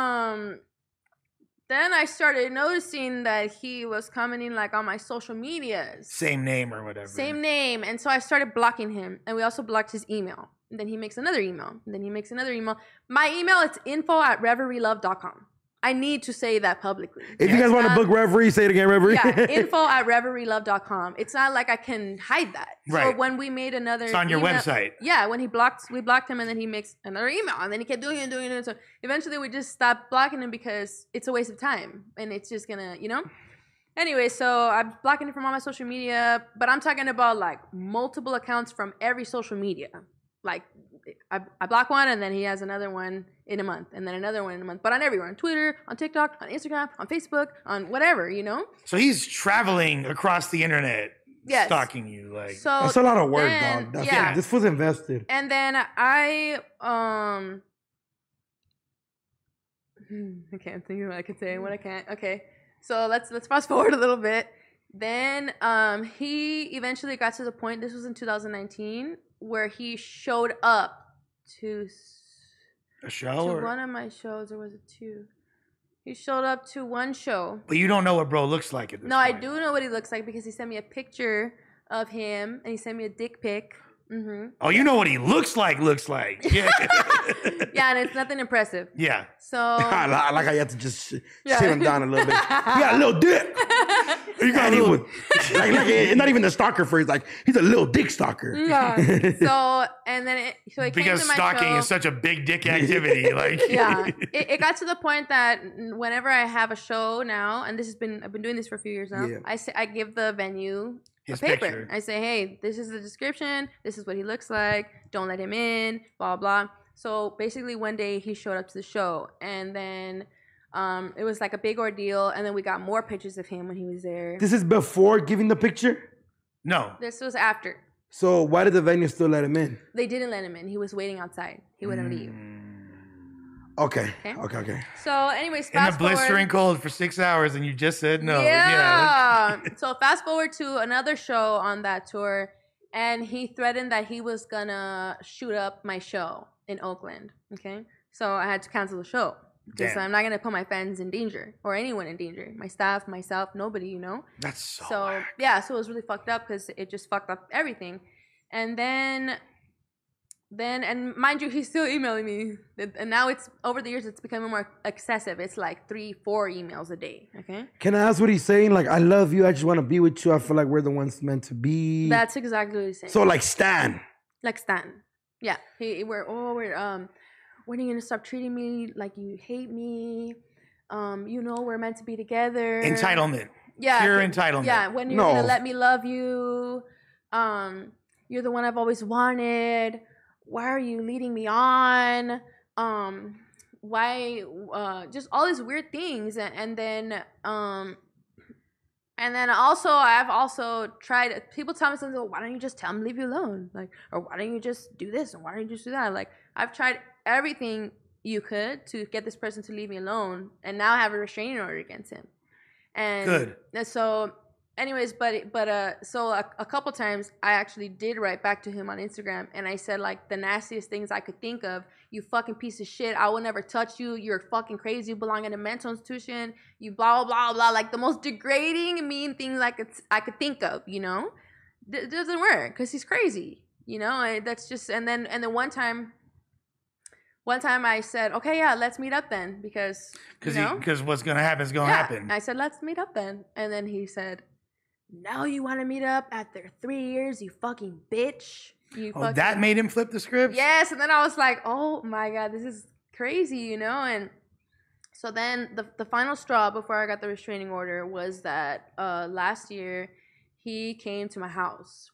I started noticing that he was commenting like on my social medias. Same name or whatever. Same name. And so I started blocking him. And we also blocked his email. And then he makes another email. And then he makes another email. My email is info@reverylove.com. I need to say that publicly. If you guys want to book Reverie, say it again, Reverie. Yeah, info@reverylove.com. It's not like I can hide that. Right. So when we made another It's on your email- website. Yeah, when we blocked him, and then he makes another email, and then he kept doing it. So eventually we just stopped blocking him because it's a waste of time, and it's just gonna, Anyway, so I'm blocking him from all my social media, but I'm talking about like multiple accounts from every social media. Like I block one, and then he has another one in a month, and then another one in a month. But on everywhere, on Twitter, on TikTok, on Instagram, on Facebook, on whatever, So he's traveling across the internet, Yes. stalking you. Like, So That's a lot of work, then- dog. yeah. This was invested. And then I okay, I'm thinking what I could say and what I can't. Okay. So let's fast forward a little bit. Then he eventually got to the point, this was in 2019, where he showed up to a show? Or? one of my shows, or was it two? He showed up to one show. But you don't know what bro looks like at this No, I point. do know what he looks like because he sent me a picture of him, and he sent me a dick pic. Oh, you know what he looks like. Yeah. Yeah, and it's nothing impressive. Yeah. So I like how you have to just sit Yeah. him down a little bit. He got a little dick. You got And a he little, was, like it's not even the stalker first. Like he's a little dick stalker. yeah. So and then so he came because to my stalking show. is such a big dick activity. Like, Yeah, it got to the point that whenever I have a show now, and I've been doing this for a few years now. Yeah. I give the venue His a paper. picture. I say, hey, this is the description. This is what he looks like. Don't let him in. Blah blah. So basically, one day he showed up to the show, and then it was like a big ordeal. And then we got more pictures of him when he was there. This is before giving the picture. No. This was after. So why did the venue still let him in? They didn't let him in. He was waiting outside. He wouldn't leave. Okay. So, anyways, in the blistering cold for 6 hours, and you just said no. Yeah. So fast forward to another show on that tour, and he threatened that he was gonna shoot up my show in Oakland. Okay, so I had to cancel the show because I'm not gonna put my fans in danger or anyone in danger. My staff, myself, nobody. You know. That's so. Whack. Yeah. So it was really fucked up because it just fucked up everything, and then and mind you, he's still emailing me, and now it's over the years it's becoming more excessive. It's like 3-4 emails a day. Okay, can I ask what he's saying? Like, I love you, I just want to be with you, I feel like we're the ones meant to be. That's exactly what he's saying. So like Stan, yeah. When are you gonna stop treating me like you hate me? We're meant to be together. Entitlement. Pure entitlement. Yeah, when you're gonna let me love you? You're the one I've always wanted. Why are you leading me on? Why? Just all these weird things, and then also I've also tried. People tell me something. Well, why don't you just tell him to leave you alone? Like, or why don't you just do this and why don't you just do that? Like, I've tried everything you could to get this person to leave me alone, and now I have a restraining order against him. And good. And so. Anyways, so a couple times I actually did write back to him on Instagram, and I said like the nastiest things I could think of. You fucking piece of shit. I will never touch you. You're fucking crazy. You belong in a mental institution. You blah, blah, blah, blah. Like the most degrading, mean things I could think of, you know? It doesn't work because he's crazy, you know? That's just, and then one time I said, okay, yeah, let's meet up then because what's going to happen is going to happen. I said, let's meet up then. And then he said, now you want to meet up after 3 years, you fucking bitch. That made him flip the script? Yes, and then I was like, oh my God, this is crazy, you know? And so then the final straw before I got the restraining order was that last year he came to my house.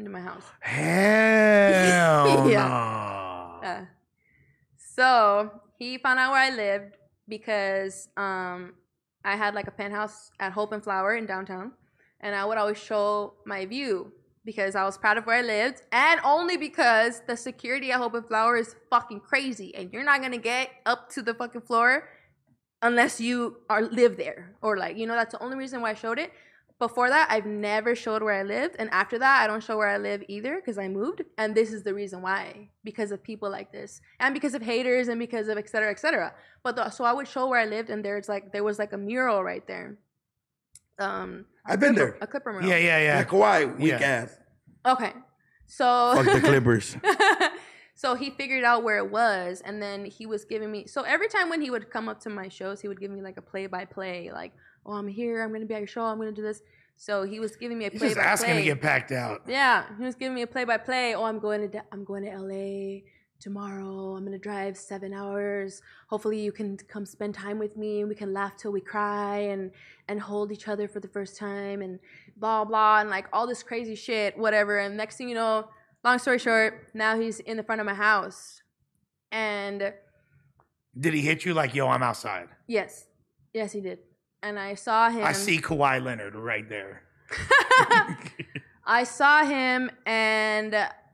Hell yeah. So he found out where I lived because I had like a penthouse at Hope and Flower in downtown. And I would always show my view because I was proud of where I lived. And only because the security at Hope and Flower is fucking crazy. And you're not going to get up to the fucking floor unless you live there. Or like, that's the only reason why I showed it. Before that, I've never showed where I lived. And after that, I don't show where I live either because I moved. And this is the reason why. Because of people like this. And because of haters and because of et cetera, et cetera. So I would show where I lived and there was like a mural right there. I've been there. A Clipper mural. Yeah. Kawhi, weak ass. Okay. So fuck the Clippers. So he figured out where it was, and then he was giving me. So every time when he would come up to my shows, he would give me like a play-by-play, like, "Oh, I'm here. I'm gonna be at your show. I'm gonna do this." So he was giving me a play-by-play. He's just asking to get packed out. Yeah, he was giving me a play-by-play. Oh, I'm going to LA tomorrow. I'm gonna drive 7 hours. Hopefully you can come spend time with me. We can laugh till we cry and hold each other for the first time and blah blah and like all this crazy shit, whatever. And next thing you know, long story short, now he's in the front of my house. And did he hit you like, yo, I'm outside? Yes, he did. And I saw him. I see Kawhi Leonard right there. I saw him and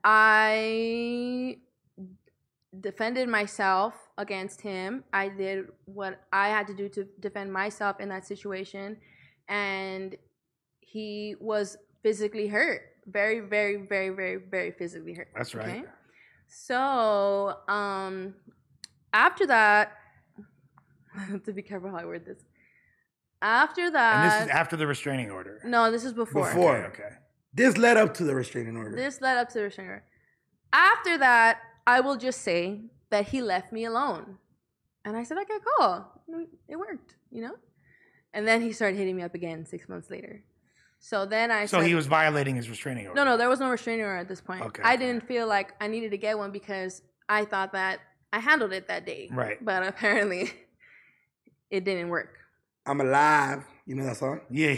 I defended myself against him. I did what I had to do to defend myself in that situation, and he was physically hurt, very, very, very, very, very physically hurt. That's right. Okay? So after that, to be careful how I word this. After that, and this is after the restraining order. No, this is before. Okay. This led up to the restraining order. After that, I will just say that he left me alone. And I said, okay, cool. It worked, And then he started hitting me up again 6 months later. So then I said... So he was violating his restraining order? No, there was no restraining order at this point. Okay. I didn't feel like I needed to get one because I thought that I handled it that day. Right. But apparently it didn't work. I'm alive. You know that song? Yeah.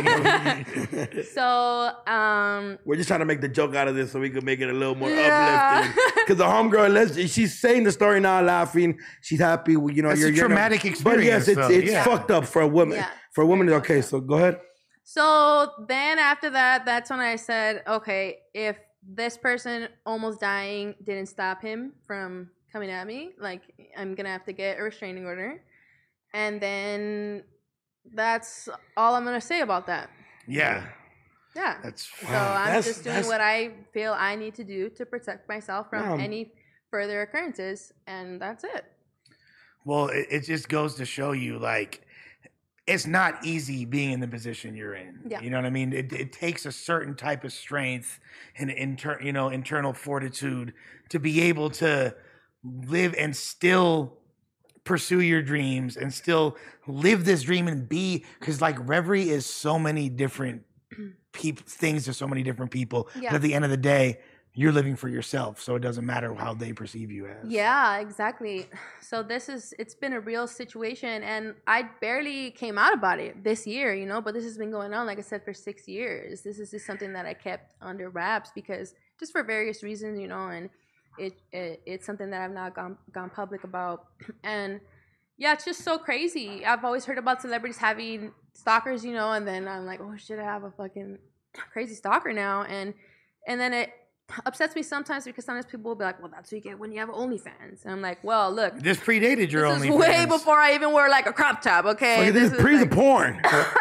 So, we're just trying to make the joke out of this so we can make it a little more uplifting. Because the homegirl, she's saying the story now, laughing. She's happy. It's a traumatic experience. But yes, it's fucked up for a woman. Yeah. For a woman, okay, so go ahead. So then after that, that's when I said, okay, if this person almost dying didn't stop him from coming at me. Like, I'm going to have to get a restraining order. And then that's all I'm going to say about that. Yeah. Yeah. That's so I'm just doing what I feel I need to do to protect myself from any further occurrences. And that's it. Well, it just goes to show you, like, it's not easy being in the position you're in. Yeah. You know what I mean? It takes a certain type of strength and internal fortitude to be able to live and still pursue your dreams and still live this dream and be, because like Reverie is so many different things to so many different people. Yeah. But at the end of the day, you're living for yourself, so it doesn't matter how they perceive you as. Yeah, exactly. So it's been a real situation, and I barely came out about it this year, you know, but this has been going on, like I said, for 6 years. This is just something that I kept under wraps because just for various reasons, you know, and it's something that I've not gone public about. And yeah, it's just so crazy. I've always heard about celebrities having stalkers, you know, and then I'm like, oh shit, I have a fucking crazy stalker now. And then it upsets me sometimes because sometimes people will be like, well, that's what you get when you have OnlyFans. And I'm like, well, look. This predated your OnlyFans. This is way before I even wore like a crop top, okay? This is pre-porn.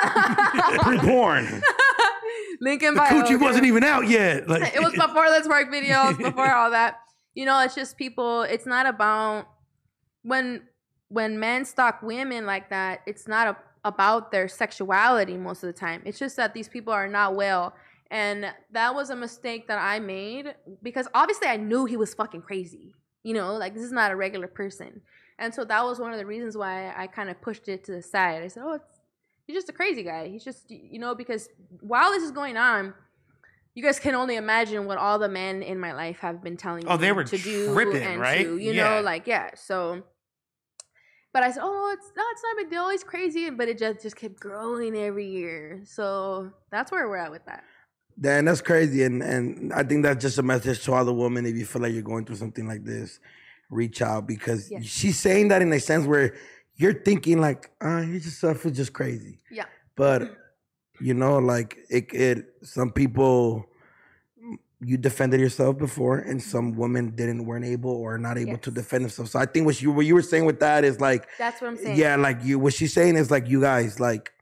Pre-porn. Link in bio. The coochie wasn't even out yet. Like, it was before Let's Work videos, before all that. You know, it's just people, it's not about, when men stalk women like that, it's not about their sexuality most of the time. It's just that these people are not well. And that was a mistake that I made because obviously I knew he was fucking crazy. You know, like this is not a regular person. And so that was one of the reasons why I kind of pushed it to the side. I said, oh, he's just a crazy guy. He's just, you know, because while this is going on, you guys can only imagine what all the men in my life have been telling me they were to do tripping, and right? to, you know, like, yeah. So, but I said, oh, it's not a big deal. He's crazy. But it just kept growing every year. So that's where we're at with that. Dan, that's crazy. And I think that's just a message to all the women. If you feel like you're going through something like this, reach out because she's saying that in a sense where you're thinking like, he just suffers just crazy. Yeah. But, you know, like some people, you defended yourself before and some women weren't able or not able to defend themselves. So I think what you were saying with that is like, that's what I'm saying. Yeah. Like what she's saying is like, you guys, like,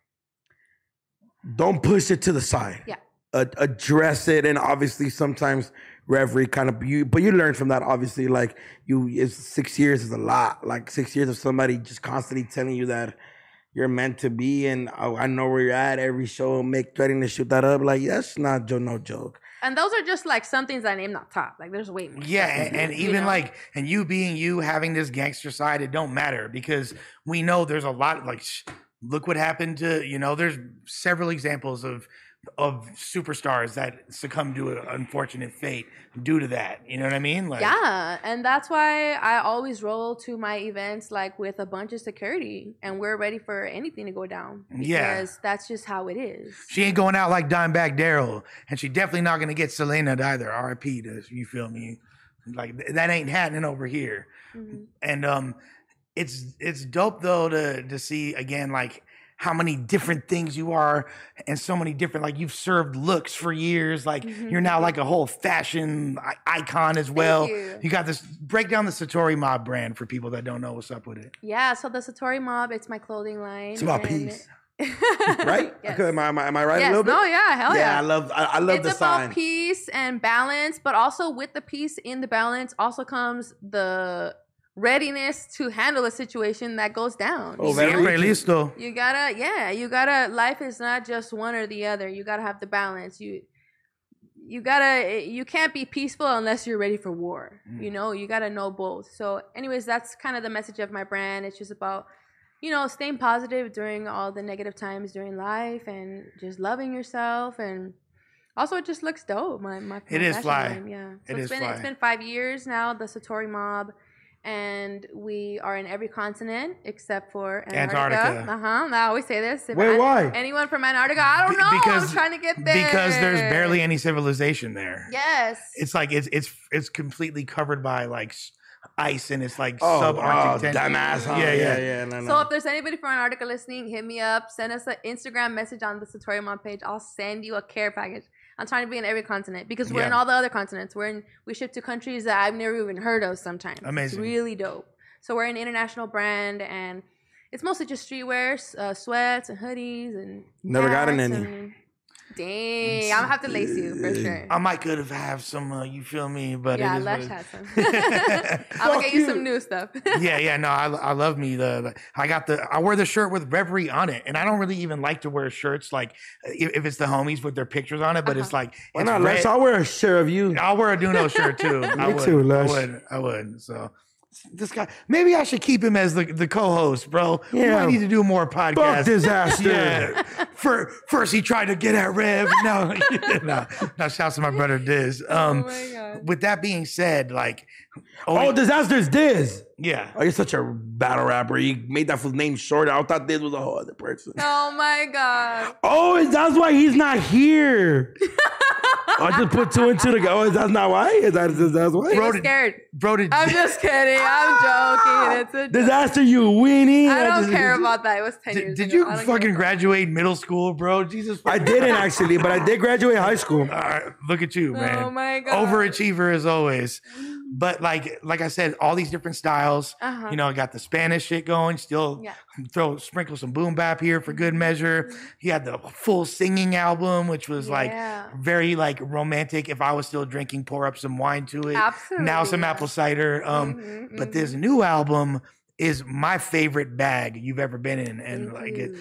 don't push it to the side. Yeah. Address it, and obviously sometimes Reverie kind of but you learn from that. Obviously, like 6 years is a lot. Like 6 years of somebody just constantly telling you that you're meant to be, and I know where you're at. Every show, threatening to shoot that up. Like that's not no joke. And those are just like some things I named not top. Like there's way more. Yeah, and even know? Like, and you being you, having this gangster side, it don't matter because we know there's a lot. Like, look what happened to there's several examples of superstars that succumb to an unfortunate fate due to that. You know what I mean? Like, yeah, and that's why I always roll to my events like with a bunch of security, and we're ready for anything to go down. Because that's just how it is. She ain't going out like Dimebag Darrell, and she definitely not gonna get Selena either. R.I.P. You feel me? Like that ain't happening over here. Mm-hmm. And it's dope though to see again like how many different things you are and so many different, like you've served looks for years. Like you're now like a whole fashion icon as well. You got this, break down the Satori Mob brand for people that don't know what's up with it. Yeah. So the Satori Mob, it's my clothing line. It's about peace. Right? Yes. Okay, am I right a little bit? No, yeah, hell yeah. I love the sign. It's about peace and balance, but also with the peace in the balance also comes the readiness to handle a situation that goes down. Oh, very listo. You gotta, life is not just one or the other. You gotta have the balance. You can't be peaceful unless you're ready for war. You know, you gotta know both. So anyways, that's kind of the message of my brand. It's just about, staying positive during all the negative times during life and just loving yourself. And also it just looks dope. My it is fly. Name, yeah. So it's been 5 years now, the Satori Mob. And we are in every continent except for Antarctica. I always say this. Wait, why? Anyone from Antarctica? I don't know. I'm trying to get there. Because there's barely any civilization there. Yes. It's like it's completely covered by like ice and it's like subarctic. Dumbass. Huh? Yeah. No. So if there's anybody from Antarctica listening, hit me up. Send us an Instagram message on the Satori Mob page. I'll send you a care package. I'm trying to be in every continent because we're in all the other continents. We ship to countries that I've never even heard of sometimes. Amazing. It's really dope. So we're an international brand, and it's mostly just streetwear, sweats and hoodies and never gotten any. Dang, I'm gonna have to lace you for sure. I might could have some, you feel me? But yeah, Lush has some. I'm gonna get you some new stuff. yeah, no, I love me. I wear the shirt with Reverie on it, and I don't really even like to wear shirts like if it's the homies with their pictures on it, but it's like why not, Lush? I'll wear a shirt of you. I'll wear a Duno shirt too. I would. So. This guy, maybe I should keep him as the co-host, bro. Yeah, we need to do more podcasts. Fuck Disaster. Yeah. First he tried to get at Rev. No, shouts to my brother Diz. Oh my God. With that being said, like, Disaster's Diz. Yeah. Oh, you're such a battle rapper. You made that fool's name shorter. I thought Diz was a whole other person. Oh my God. Oh, that's why he's not here. I just put two and two together. Oh, that's not why? That's why? Bro, scared. Bro, I'm just kidding. I'm joking. It's a Disaster, you weenie. I don't care about that. It was 10 years ago. Did you fucking graduate middle school, bro? Jesus. I didn't actually, but I did graduate high school. All right, look at you, man. Oh my God. Overachiever as always. But like I said, all these different styles. You know, got the Spanish shit going. Still sprinkle some boom bap here for good measure. He had the full singing album, which was like very like romantic. If I was still drinking, pour up some wine to it. Absolutely. Now some apple cider. But this new album is my favorite bag you've ever been in, and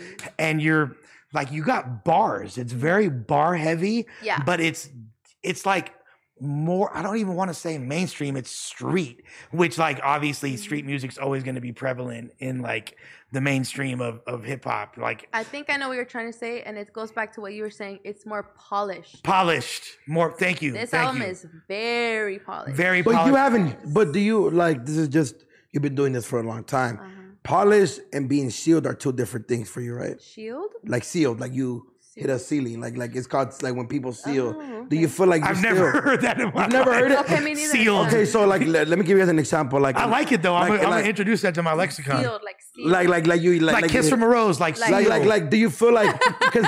and you're like you got bars. It's very bar heavy. Yeah. But it's like more, I don't even want to say mainstream, it's street, which like obviously street music's always going to be prevalent in like the mainstream of hip hop. Like I think I know what you're trying to say, and it goes back to what you were saying. It's more polished. More. Thank you. This album is very polished. Very polished. But you haven't. But do you like? This is just you've been doing this for a long time. Polished and being sealed are two different things for you, right? Shield? Like sealed, like you hit a ceiling, like it's called like when people seal. Do you feel like I've never heard that in my life. Never heard it? Okay, me neither. Sealed. Okay, so like let me give you an example. Like I like it though. I'm gonna introduce that to my lexicon. Sealed, like sealed. Like you like Kiss from a Rose, like do you feel like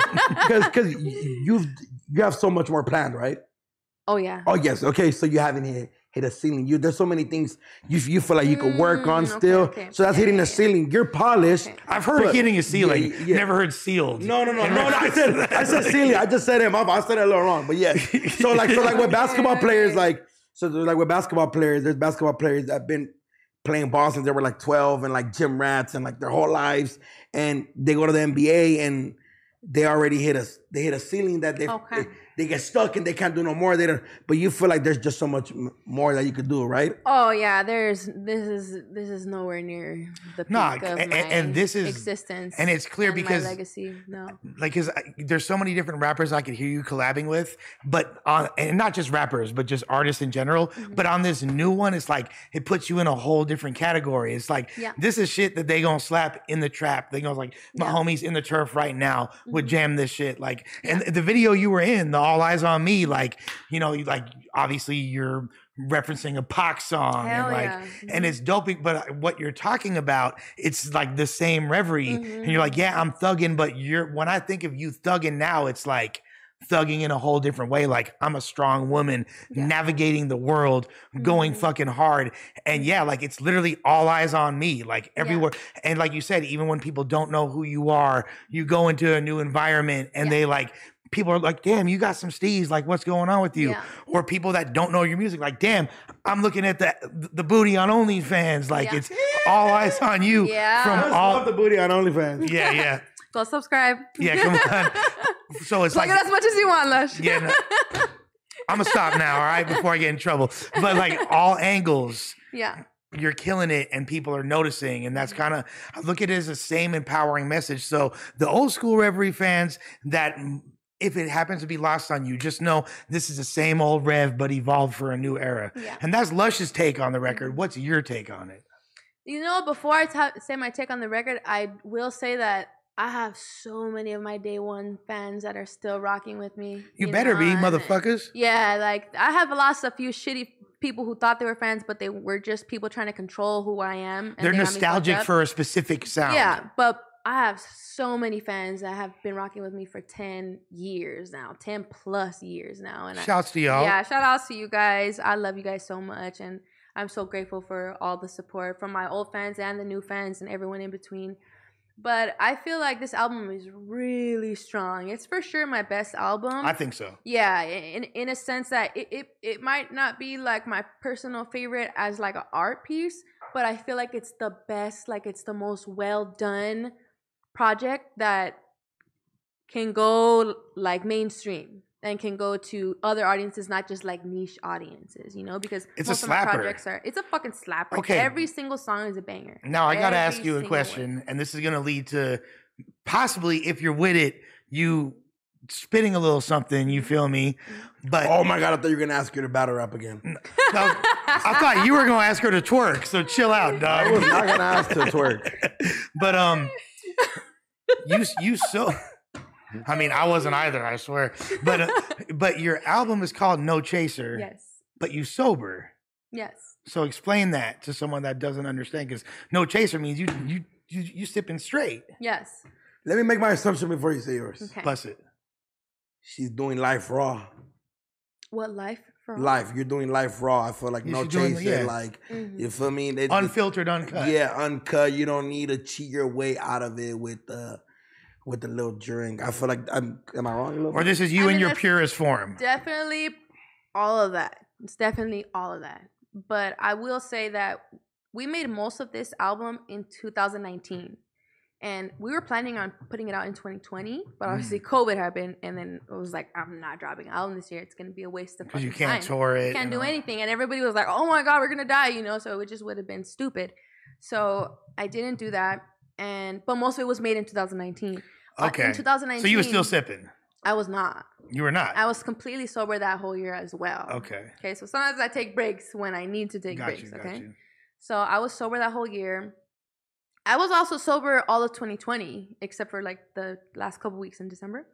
because you have so much more planned, right? Oh yeah. Oh yes. Okay, so you haven't hit a ceiling. There's so many things you feel like you could work on still. Okay. So that's hitting the ceiling. You're polished. Okay. I've heard of hitting a ceiling. Never heard sealed. No. I said ceiling. I just said it. I said it a little wrong, but yeah. So like with basketball players, with basketball players, there's basketball players that have been playing ball since they were like 12 and like gym rats and like their whole lives, and they go to the NBA and they already hit a ceiling that they get stuck and they can't do no more. But you feel like there's just so much more that you could do, right? Oh yeah, this is nowhere near the peak of my existence. And it's clear because my legacy. No, like because there's so many different rappers I could hear you collabing with, but and not just rappers, but just artists in general. But on this new one, it's like it puts you in a whole different category. It's like this is shit that they gonna slap in the trap. They gonna like my homies in the turf right now would jam this shit. Like and the video you were in, the All Eyes on Me, like you know, like obviously you're referencing a Pac song and it's dope, but what you're talking about, it's like the same reverie and you're like, yeah, I'm thugging, but when I think of you thugging now, it's like thugging in a whole different way. Like I'm a strong woman navigating the world, going fucking hard. And like it's literally all eyes on me, like everywhere. And like you said, even when people don't know who you are, you go into a new environment and they like, people are like, damn, you got some steez. Like, what's going on with you? Yeah. Or people that don't know your music, like, damn, I'm looking at the booty on OnlyFans. Like, it's all eyes on you. Yeah. I love the booty on OnlyFans. Yeah. Go subscribe. Yeah, come on. So it's plug it as much as you want, Lush. Yeah. No, I'm gonna stop now, all right, before I get in trouble. But like all angles. Yeah. You're killing it and people are noticing. And that's kind of, I look at it as the same empowering message. So the old school Reverie fans that, if it happens to be lost on you, just know this is the same old Rev, but evolved for a new era. Yeah. And that's Lush's take on the record. What's your take on it? You know, before I say my take on the record, I will say that I have so many of my day one fans that are still rocking with me. You better be, motherfuckers. Yeah, like I have lost a few shitty people who thought they were fans, but they were just people trying to control who I am. And they're nostalgic for a specific sound. Yeah, but I have so many fans that have been rocking with me for 10 years now, 10 plus years now. And shouts to y'all. Yeah, shout outs to you guys. I love you guys so much. And I'm so grateful for all the support from my old fans and the new fans and everyone in between. But I feel like this album is really strong. It's for sure my best album. I think so. Yeah, in a sense that it might not be like my personal favorite as like an art piece, but I feel like it's the best, like it's the most well done project that can go like mainstream and can go to other audiences, not just like niche audiences, you know, because it's most a of my slapper. projects it's a fucking slapper. Okay. Every single song is a banger. Now I got to ask you a single question, one. and this is going to lead to possibly, if you're with it, you spitting a little something, you feel me? But Oh my God, I thought you were going to ask her to battle rap again. no, I thought you were going to ask her to twerk, so chill out, dog. I was not going to ask her to twerk. But you so I mean, I wasn't either, I swear. But your album is called No Chaser. Yes. But you sober. Yes. So explain that to someone that doesn't understand, because no chaser means you sipping straight. Yes. Let me make my assumption before you say yours. Okay. Bust it. She's doing life raw. What life for? Life. You're doing life raw. I feel like Yeah, no she's doing- chaser. yeah. Like, Mhm. you feel me? They- Unfiltered, uncut. Yeah, uncut. You don't need to cheat your way out of it with the little drink. I feel like am I wrong a little Or bit? this is you I in mean, your that's purest form. Definitely all of that. It's definitely all of that. But I will say that we made most of this album in 2019. And we were planning on putting it out in 2020, but obviously COVID happened, and then it was like, I'm not dropping an album this year. It's gonna be a waste of Because you fucking can't time. tour it. You can't and do all. anything, and everybody was like, "Oh my god, we're gonna die," you know. So it just would have been stupid. So I didn't do that, but most of it was made in 2019. Okay. In 2019, So you were still sipping. I was not. You were not. I was completely sober that whole year as well. Okay. Okay, so sometimes I take breaks when I need to take Got breaks. you. Got Okay. you. So I was sober that whole year. I was also sober all of 2020, except for like the last couple weeks in December.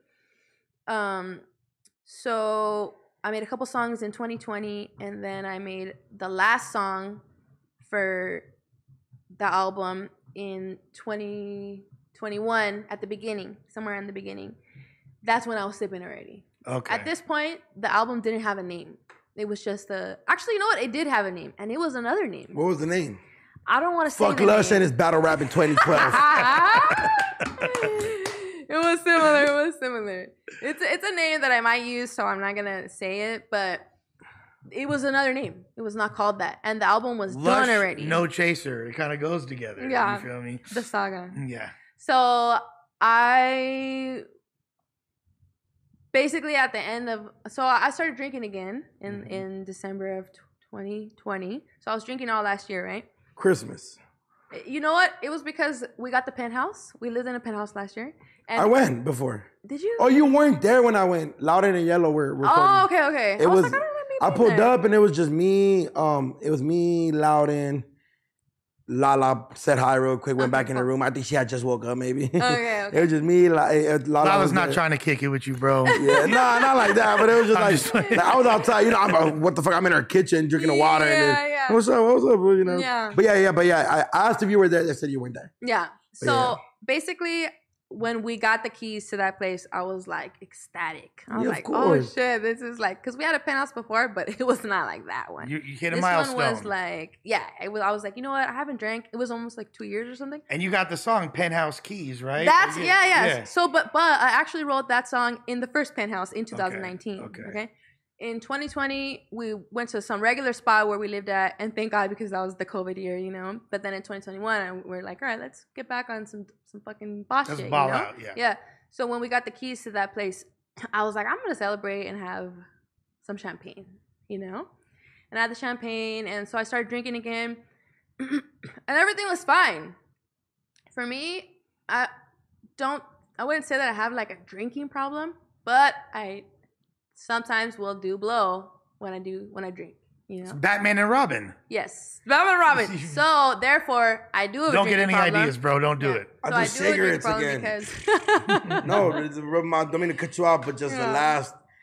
So I made a couple songs in 2020, and then I made the last song for the album in 2021 at the beginning, somewhere in the beginning. That's when I was sipping already. Okay. At this point, the album didn't have a name. It was just actually, you know what? It did have a name, and it was another name. What was the name? I don't want to say Fuck the Lush name. and his battle rap in 2012. It was similar. It was similar. It's a name that I might use, so I'm not gonna say it. But it was another name. It was not called that, and the album was Lush, done already. No chaser. It kind of goes together. Yeah. You feel me? The saga. Yeah. So I basically at the end of I started drinking again in December of 2020. So I was drinking all last year, right? Christmas. You know what? It was because we got the penthouse. We lived in a penthouse last year. And I went before. Did you? Oh, you weren't there when I went. Loud and Yellow were recording. Oh, okay. It I was was. like, I don't remember you I being pulled there. up and it was just me. It was me, Loudon. Lala said hi real quick. Went Okay, back in the cool. room. I think she had just woke up. Maybe. Okay. It was just me. Lala Lala's was not there. trying to kick it with you, bro. Yeah, nah, not like that. But it was just I'm like, just playing. like, I was outside. You know, I'm what the fuck? I'm in her kitchen drinking the water. And then, Yeah. What's up? You know. Yeah. But yeah. I asked if you were there. They said you weren't there. Yeah. But So yeah. basically, when we got the keys to that place, I was like ecstatic. I was Yeah, of like, oh course. shit, this is like, because we had a penthouse before, but it was not like that one. You hit a This milestone. one was like, yeah, I was like, you know what? I haven't drank. It was almost like 2 years or something. And you got the song Penthouse Keys, right? That's yeah. Yeah. So, but I actually wrote that song in the first penthouse in 2019. Okay. Okay. In 2020, we went to some regular spot where we lived at, and thank God because that was the COVID year, you know. But then in 2021, we're like, all right, let's get back on some fucking boss Let's shit, ball you know? out, yeah. Yeah. So when we got the keys to that place, I was like, I'm gonna celebrate and have some champagne, you know. And I had the champagne, and so I started drinking again, and everything was fine. For me, I wouldn't say that I have like a drinking problem, but I sometimes will do blow when I drink, you know. Batman and Robin. Yes, Batman Robin. So therefore, I do have a Don't get drinking any problem. ideas, bro. Don't do Yeah. it. I So I do do have a drinking cigarettes problem again. because No, I don't mean to cut you off, but just the Yeah. last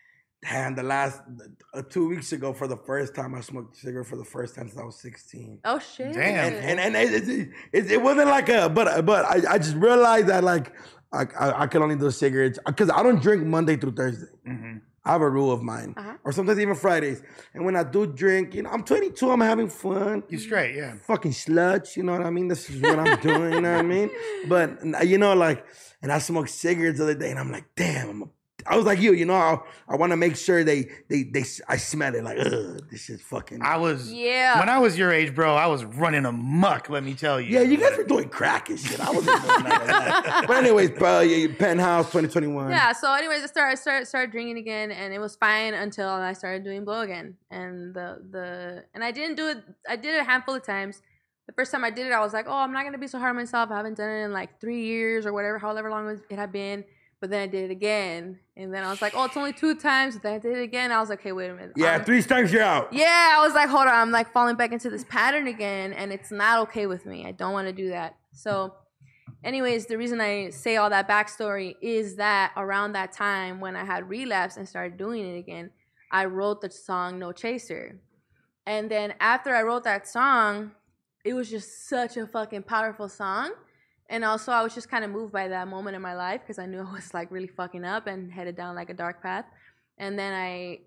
Damn, the last 2 weeks ago, for the first time, I smoked a cigarette for the first time since I was 16. Oh shit! Damn. And it wasn't like but I just realized that like I could only do cigarettes because I don't drink Monday through Thursday. Mm-hmm. I have a rule of mine, or sometimes even Fridays. And when I do drink, you know, I'm 22, I'm having fun. You straight, yeah. Fucking sluts, you know what I mean? This is what I'm doing, you know what I mean? But you know, like, and I smoked cigarettes the other day, and I'm like, damn, I was like you know, I want to make sure I smell it like, ugh, this shit's fucking. When I was your age, bro, I was running amok, let me tell you. Yeah, you guys were doing crack and shit. I wasn't doing none of that. But anyways, Penthouse 2021. Yeah, so anyways, I started drinking again, and it was fine until I started doing blow again. And and I didn't do it, I did it a handful of times. The first time I did it, I was like, oh, I'm not going to be so hard on myself. I haven't done it in like 3 years or whatever, however long it had been. But then I did it again. And then I was like, oh, it's only 2 times. But then I did it again. I was like, okay, wait a minute. Yeah, 3 times you're out. Yeah, I was like, hold on. I'm like falling back into this pattern again. And it's not okay with me. I don't want to do that. So anyways, the reason I say all that backstory is that around that time when I had relapsed and started doing it again, I wrote the song No Chaser. And then after I wrote that song, it was just such a fucking powerful song. And also, I was just kind of moved by that moment in my life because I knew I was like really fucking up and headed down like a dark path. And then I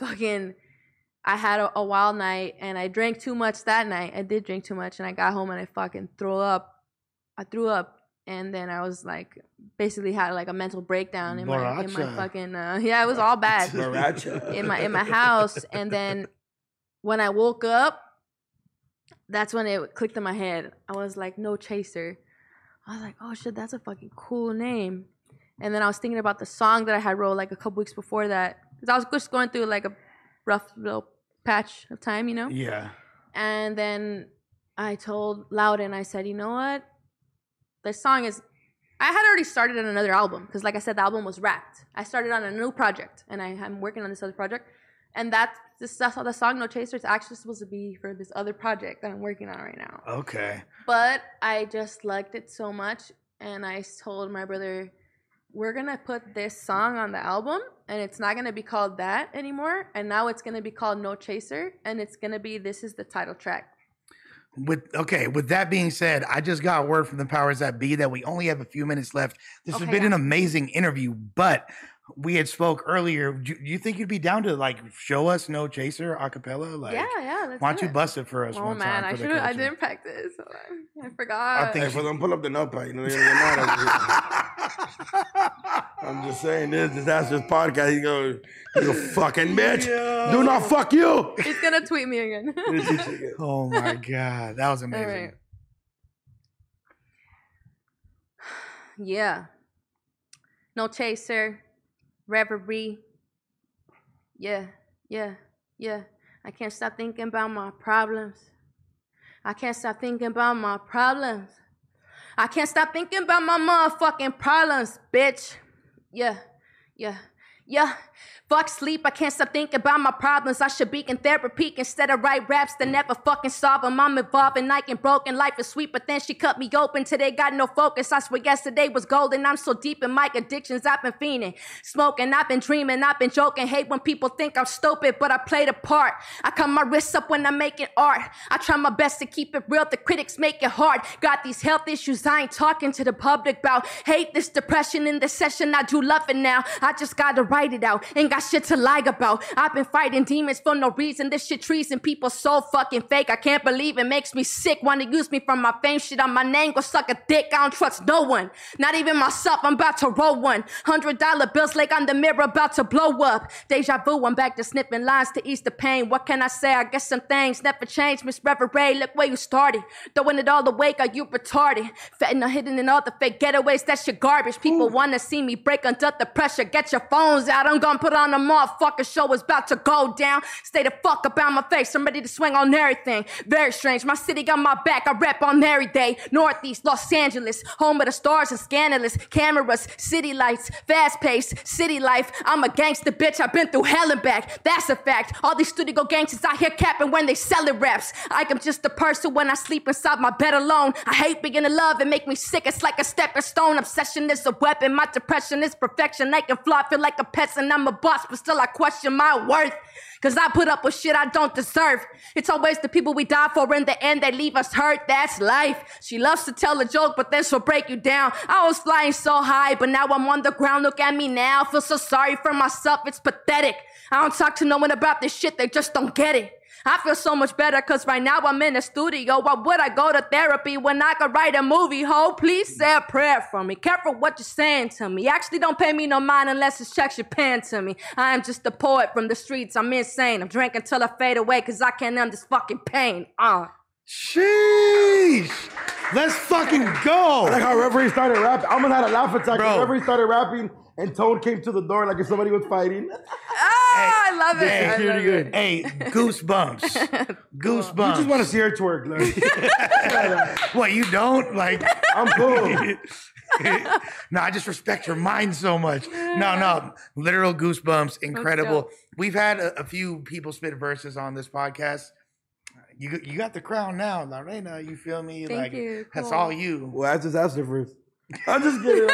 had a wild night and I drank too much that night. I did drink too much and I got home and I fucking threw up. I threw up and then I was like, basically had like a mental breakdown in my fucking yeah, it was all bad in my house. And then when I woke up, that's when it clicked in my head. I was like, No Chaser. I was like, oh shit, that's a fucking cool name. And then I was thinking about the song that I had wrote like a couple weeks before that. Because I was just going through like a rough little patch of time, you know? Yeah. And then I told Loudon, I said, you know what? This song is... I had already started on another album. Because like I said, the album was wrapped. I started on a new project. And I'm working on this other project. And the song No Chaser is actually supposed to be for this other project that I'm working on right now. Okay. But I just liked it so much, and I told my brother, we're going to put this song on the album, and it's not going to be called that anymore, and now it's going to be called No Chaser, and it's going to be, this is the title track. With that being said, I just got word from the powers that be that we only have a few minutes left. This has been an amazing interview, but we had spoke earlier. Do you think you'd be down to like show us No Chaser a cappella? Like, yeah. Why don't you bust it for us? Oh man, I didn't practice. I forgot. I think for them, pull up the notepad. You know, they're gonna get mad. I'm just saying this Astor's podcast. You fucking bitch. Yo. Do not fuck you. He's gonna tweet me again. Oh my god, that was amazing. All right. Yeah. No Chaser. Reverie. Yeah. I can't stop thinking about my problems. I can't stop thinking about my problems. I can't stop thinking about my motherfucking problems, bitch. Yeah. Fuck sleep, I can't stop thinking about my problems. I should be in therapy instead of write raps that never fucking solve them. I'm involved in like broken, life is sweet, but then she cut me open. Today got no focus, I swear yesterday was golden. I'm so deep in my addictions, I've been fiending. Smoking, I've been dreaming, I've been joking. Hate when people think I'm stupid, but I played a part. I cut my wrists up when I'm making art. I try my best to keep it real, the critics make it hard. Got these health issues I ain't talking to the public about. Hate this depression in this session, I do love it now. I just gotta write it out, ain't got shit to lie about. I've been fighting demons for no reason. This shit treason, people so fucking fake. I can't believe it, makes me sick. Wanna use me for my fame, shit on my name, go suck a dick. I don't trust no one, not even myself. I'm about to roll one. $100 bills like on the mirror, about to blow up. Deja vu, I'm back to sniffing lines to ease the pain. What can I say? I guess some things never change. Miss Reverie, look where you started. Throwing it all away, are you retarded? Fetting or hidden in all the fake getaways, that's your garbage. People wanna see me break under the pressure. Get your phones out, I'm gonna put on a motherfucking show, is about to go down. Stay the fuck about my face, I'm ready to swing on everything. Very strange, my city got my back, I rap on every day. Northeast Los Angeles, home of the stars and scandalous cameras, city lights, fast pace, city life. I'm a gangster bitch, I've been through hell and back, that's a fact. All these studio gangsters out here capping when they selling raps. I am just a person when I sleep inside my bed alone. I hate being in love, it make me sick, it's like a stepping stone. Obsession is a weapon, my depression is perfection. I can fly, feel like a pets and I'm a boss, but still I question my worth. Cause I put up with shit I don't deserve. It's always the people we die for, in the end they leave us hurt. That's life. She loves to tell a joke, but then she'll break you down. I was flying so high, but now I'm on the ground. Look at me now, feel so sorry for myself, it's pathetic. I don't talk to no one about this shit, they just don't get it. I feel so much better cause right now I'm in the studio. Why would I go to therapy when I could write a movie? Ho, please say a prayer for me. Careful what you're saying to me. Actually don't pay me no mind unless it's checks you're paying to me. I am just a poet from the streets, I'm insane. I'm drinking till I fade away cause I can't numb this fucking pain. Sheesh. Let's fucking go. I like how Reverie started rapping. I almost had a laugh attack. Bro. Reverie started rapping and Tone came to the door like if somebody was fighting. I love it. Hey, I love it. Hey, goosebumps. Goosebumps. You just want to see her twerk. Like. What, you don't? Like, I'm cool. No, I just respect your mind so much. No, literal goosebumps. Incredible. We've had a few people spit verses on this podcast. You got the crown now, Lorena. You feel me? Thank like you. that's Cool. all you. Well, I just asked her first. I'm just kidding.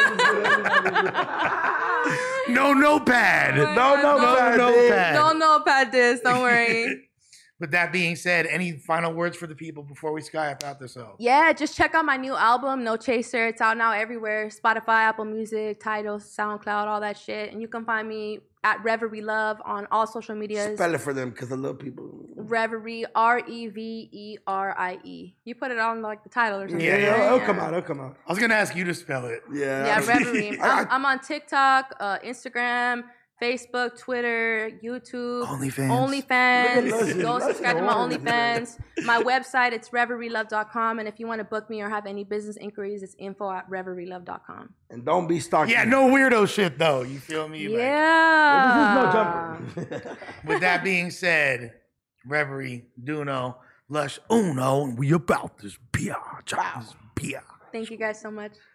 No notepad. No notepad. notepad. No notepad this, don't worry. With that being said, any final words for the people before we Skype out this out? Yeah, just check out my new album, No Chaser. It's out now everywhere. Spotify, Apple Music, Tidal, SoundCloud, all that shit. And you can find me at Reverie Love on all social medias. Spell it for them because I love people. Reverie, Reverie. You put it on like the title or something. Yeah, right? It'll come out. I was gonna ask you to spell it. Yeah, Reverie. I'm on TikTok, Instagram, Facebook, Twitter, YouTube, OnlyFans. Go subscribe to my OnlyFans. My website, it's reverielove.com. And if you want to book me or have any business inquiries, it's info@reverielove.com. And don't be stalking. Yeah, no weirdo shit though. You feel me? Yeah. With that being said, Reverie, Duno, Lush Uno, and we about this beer. Thank you guys so much.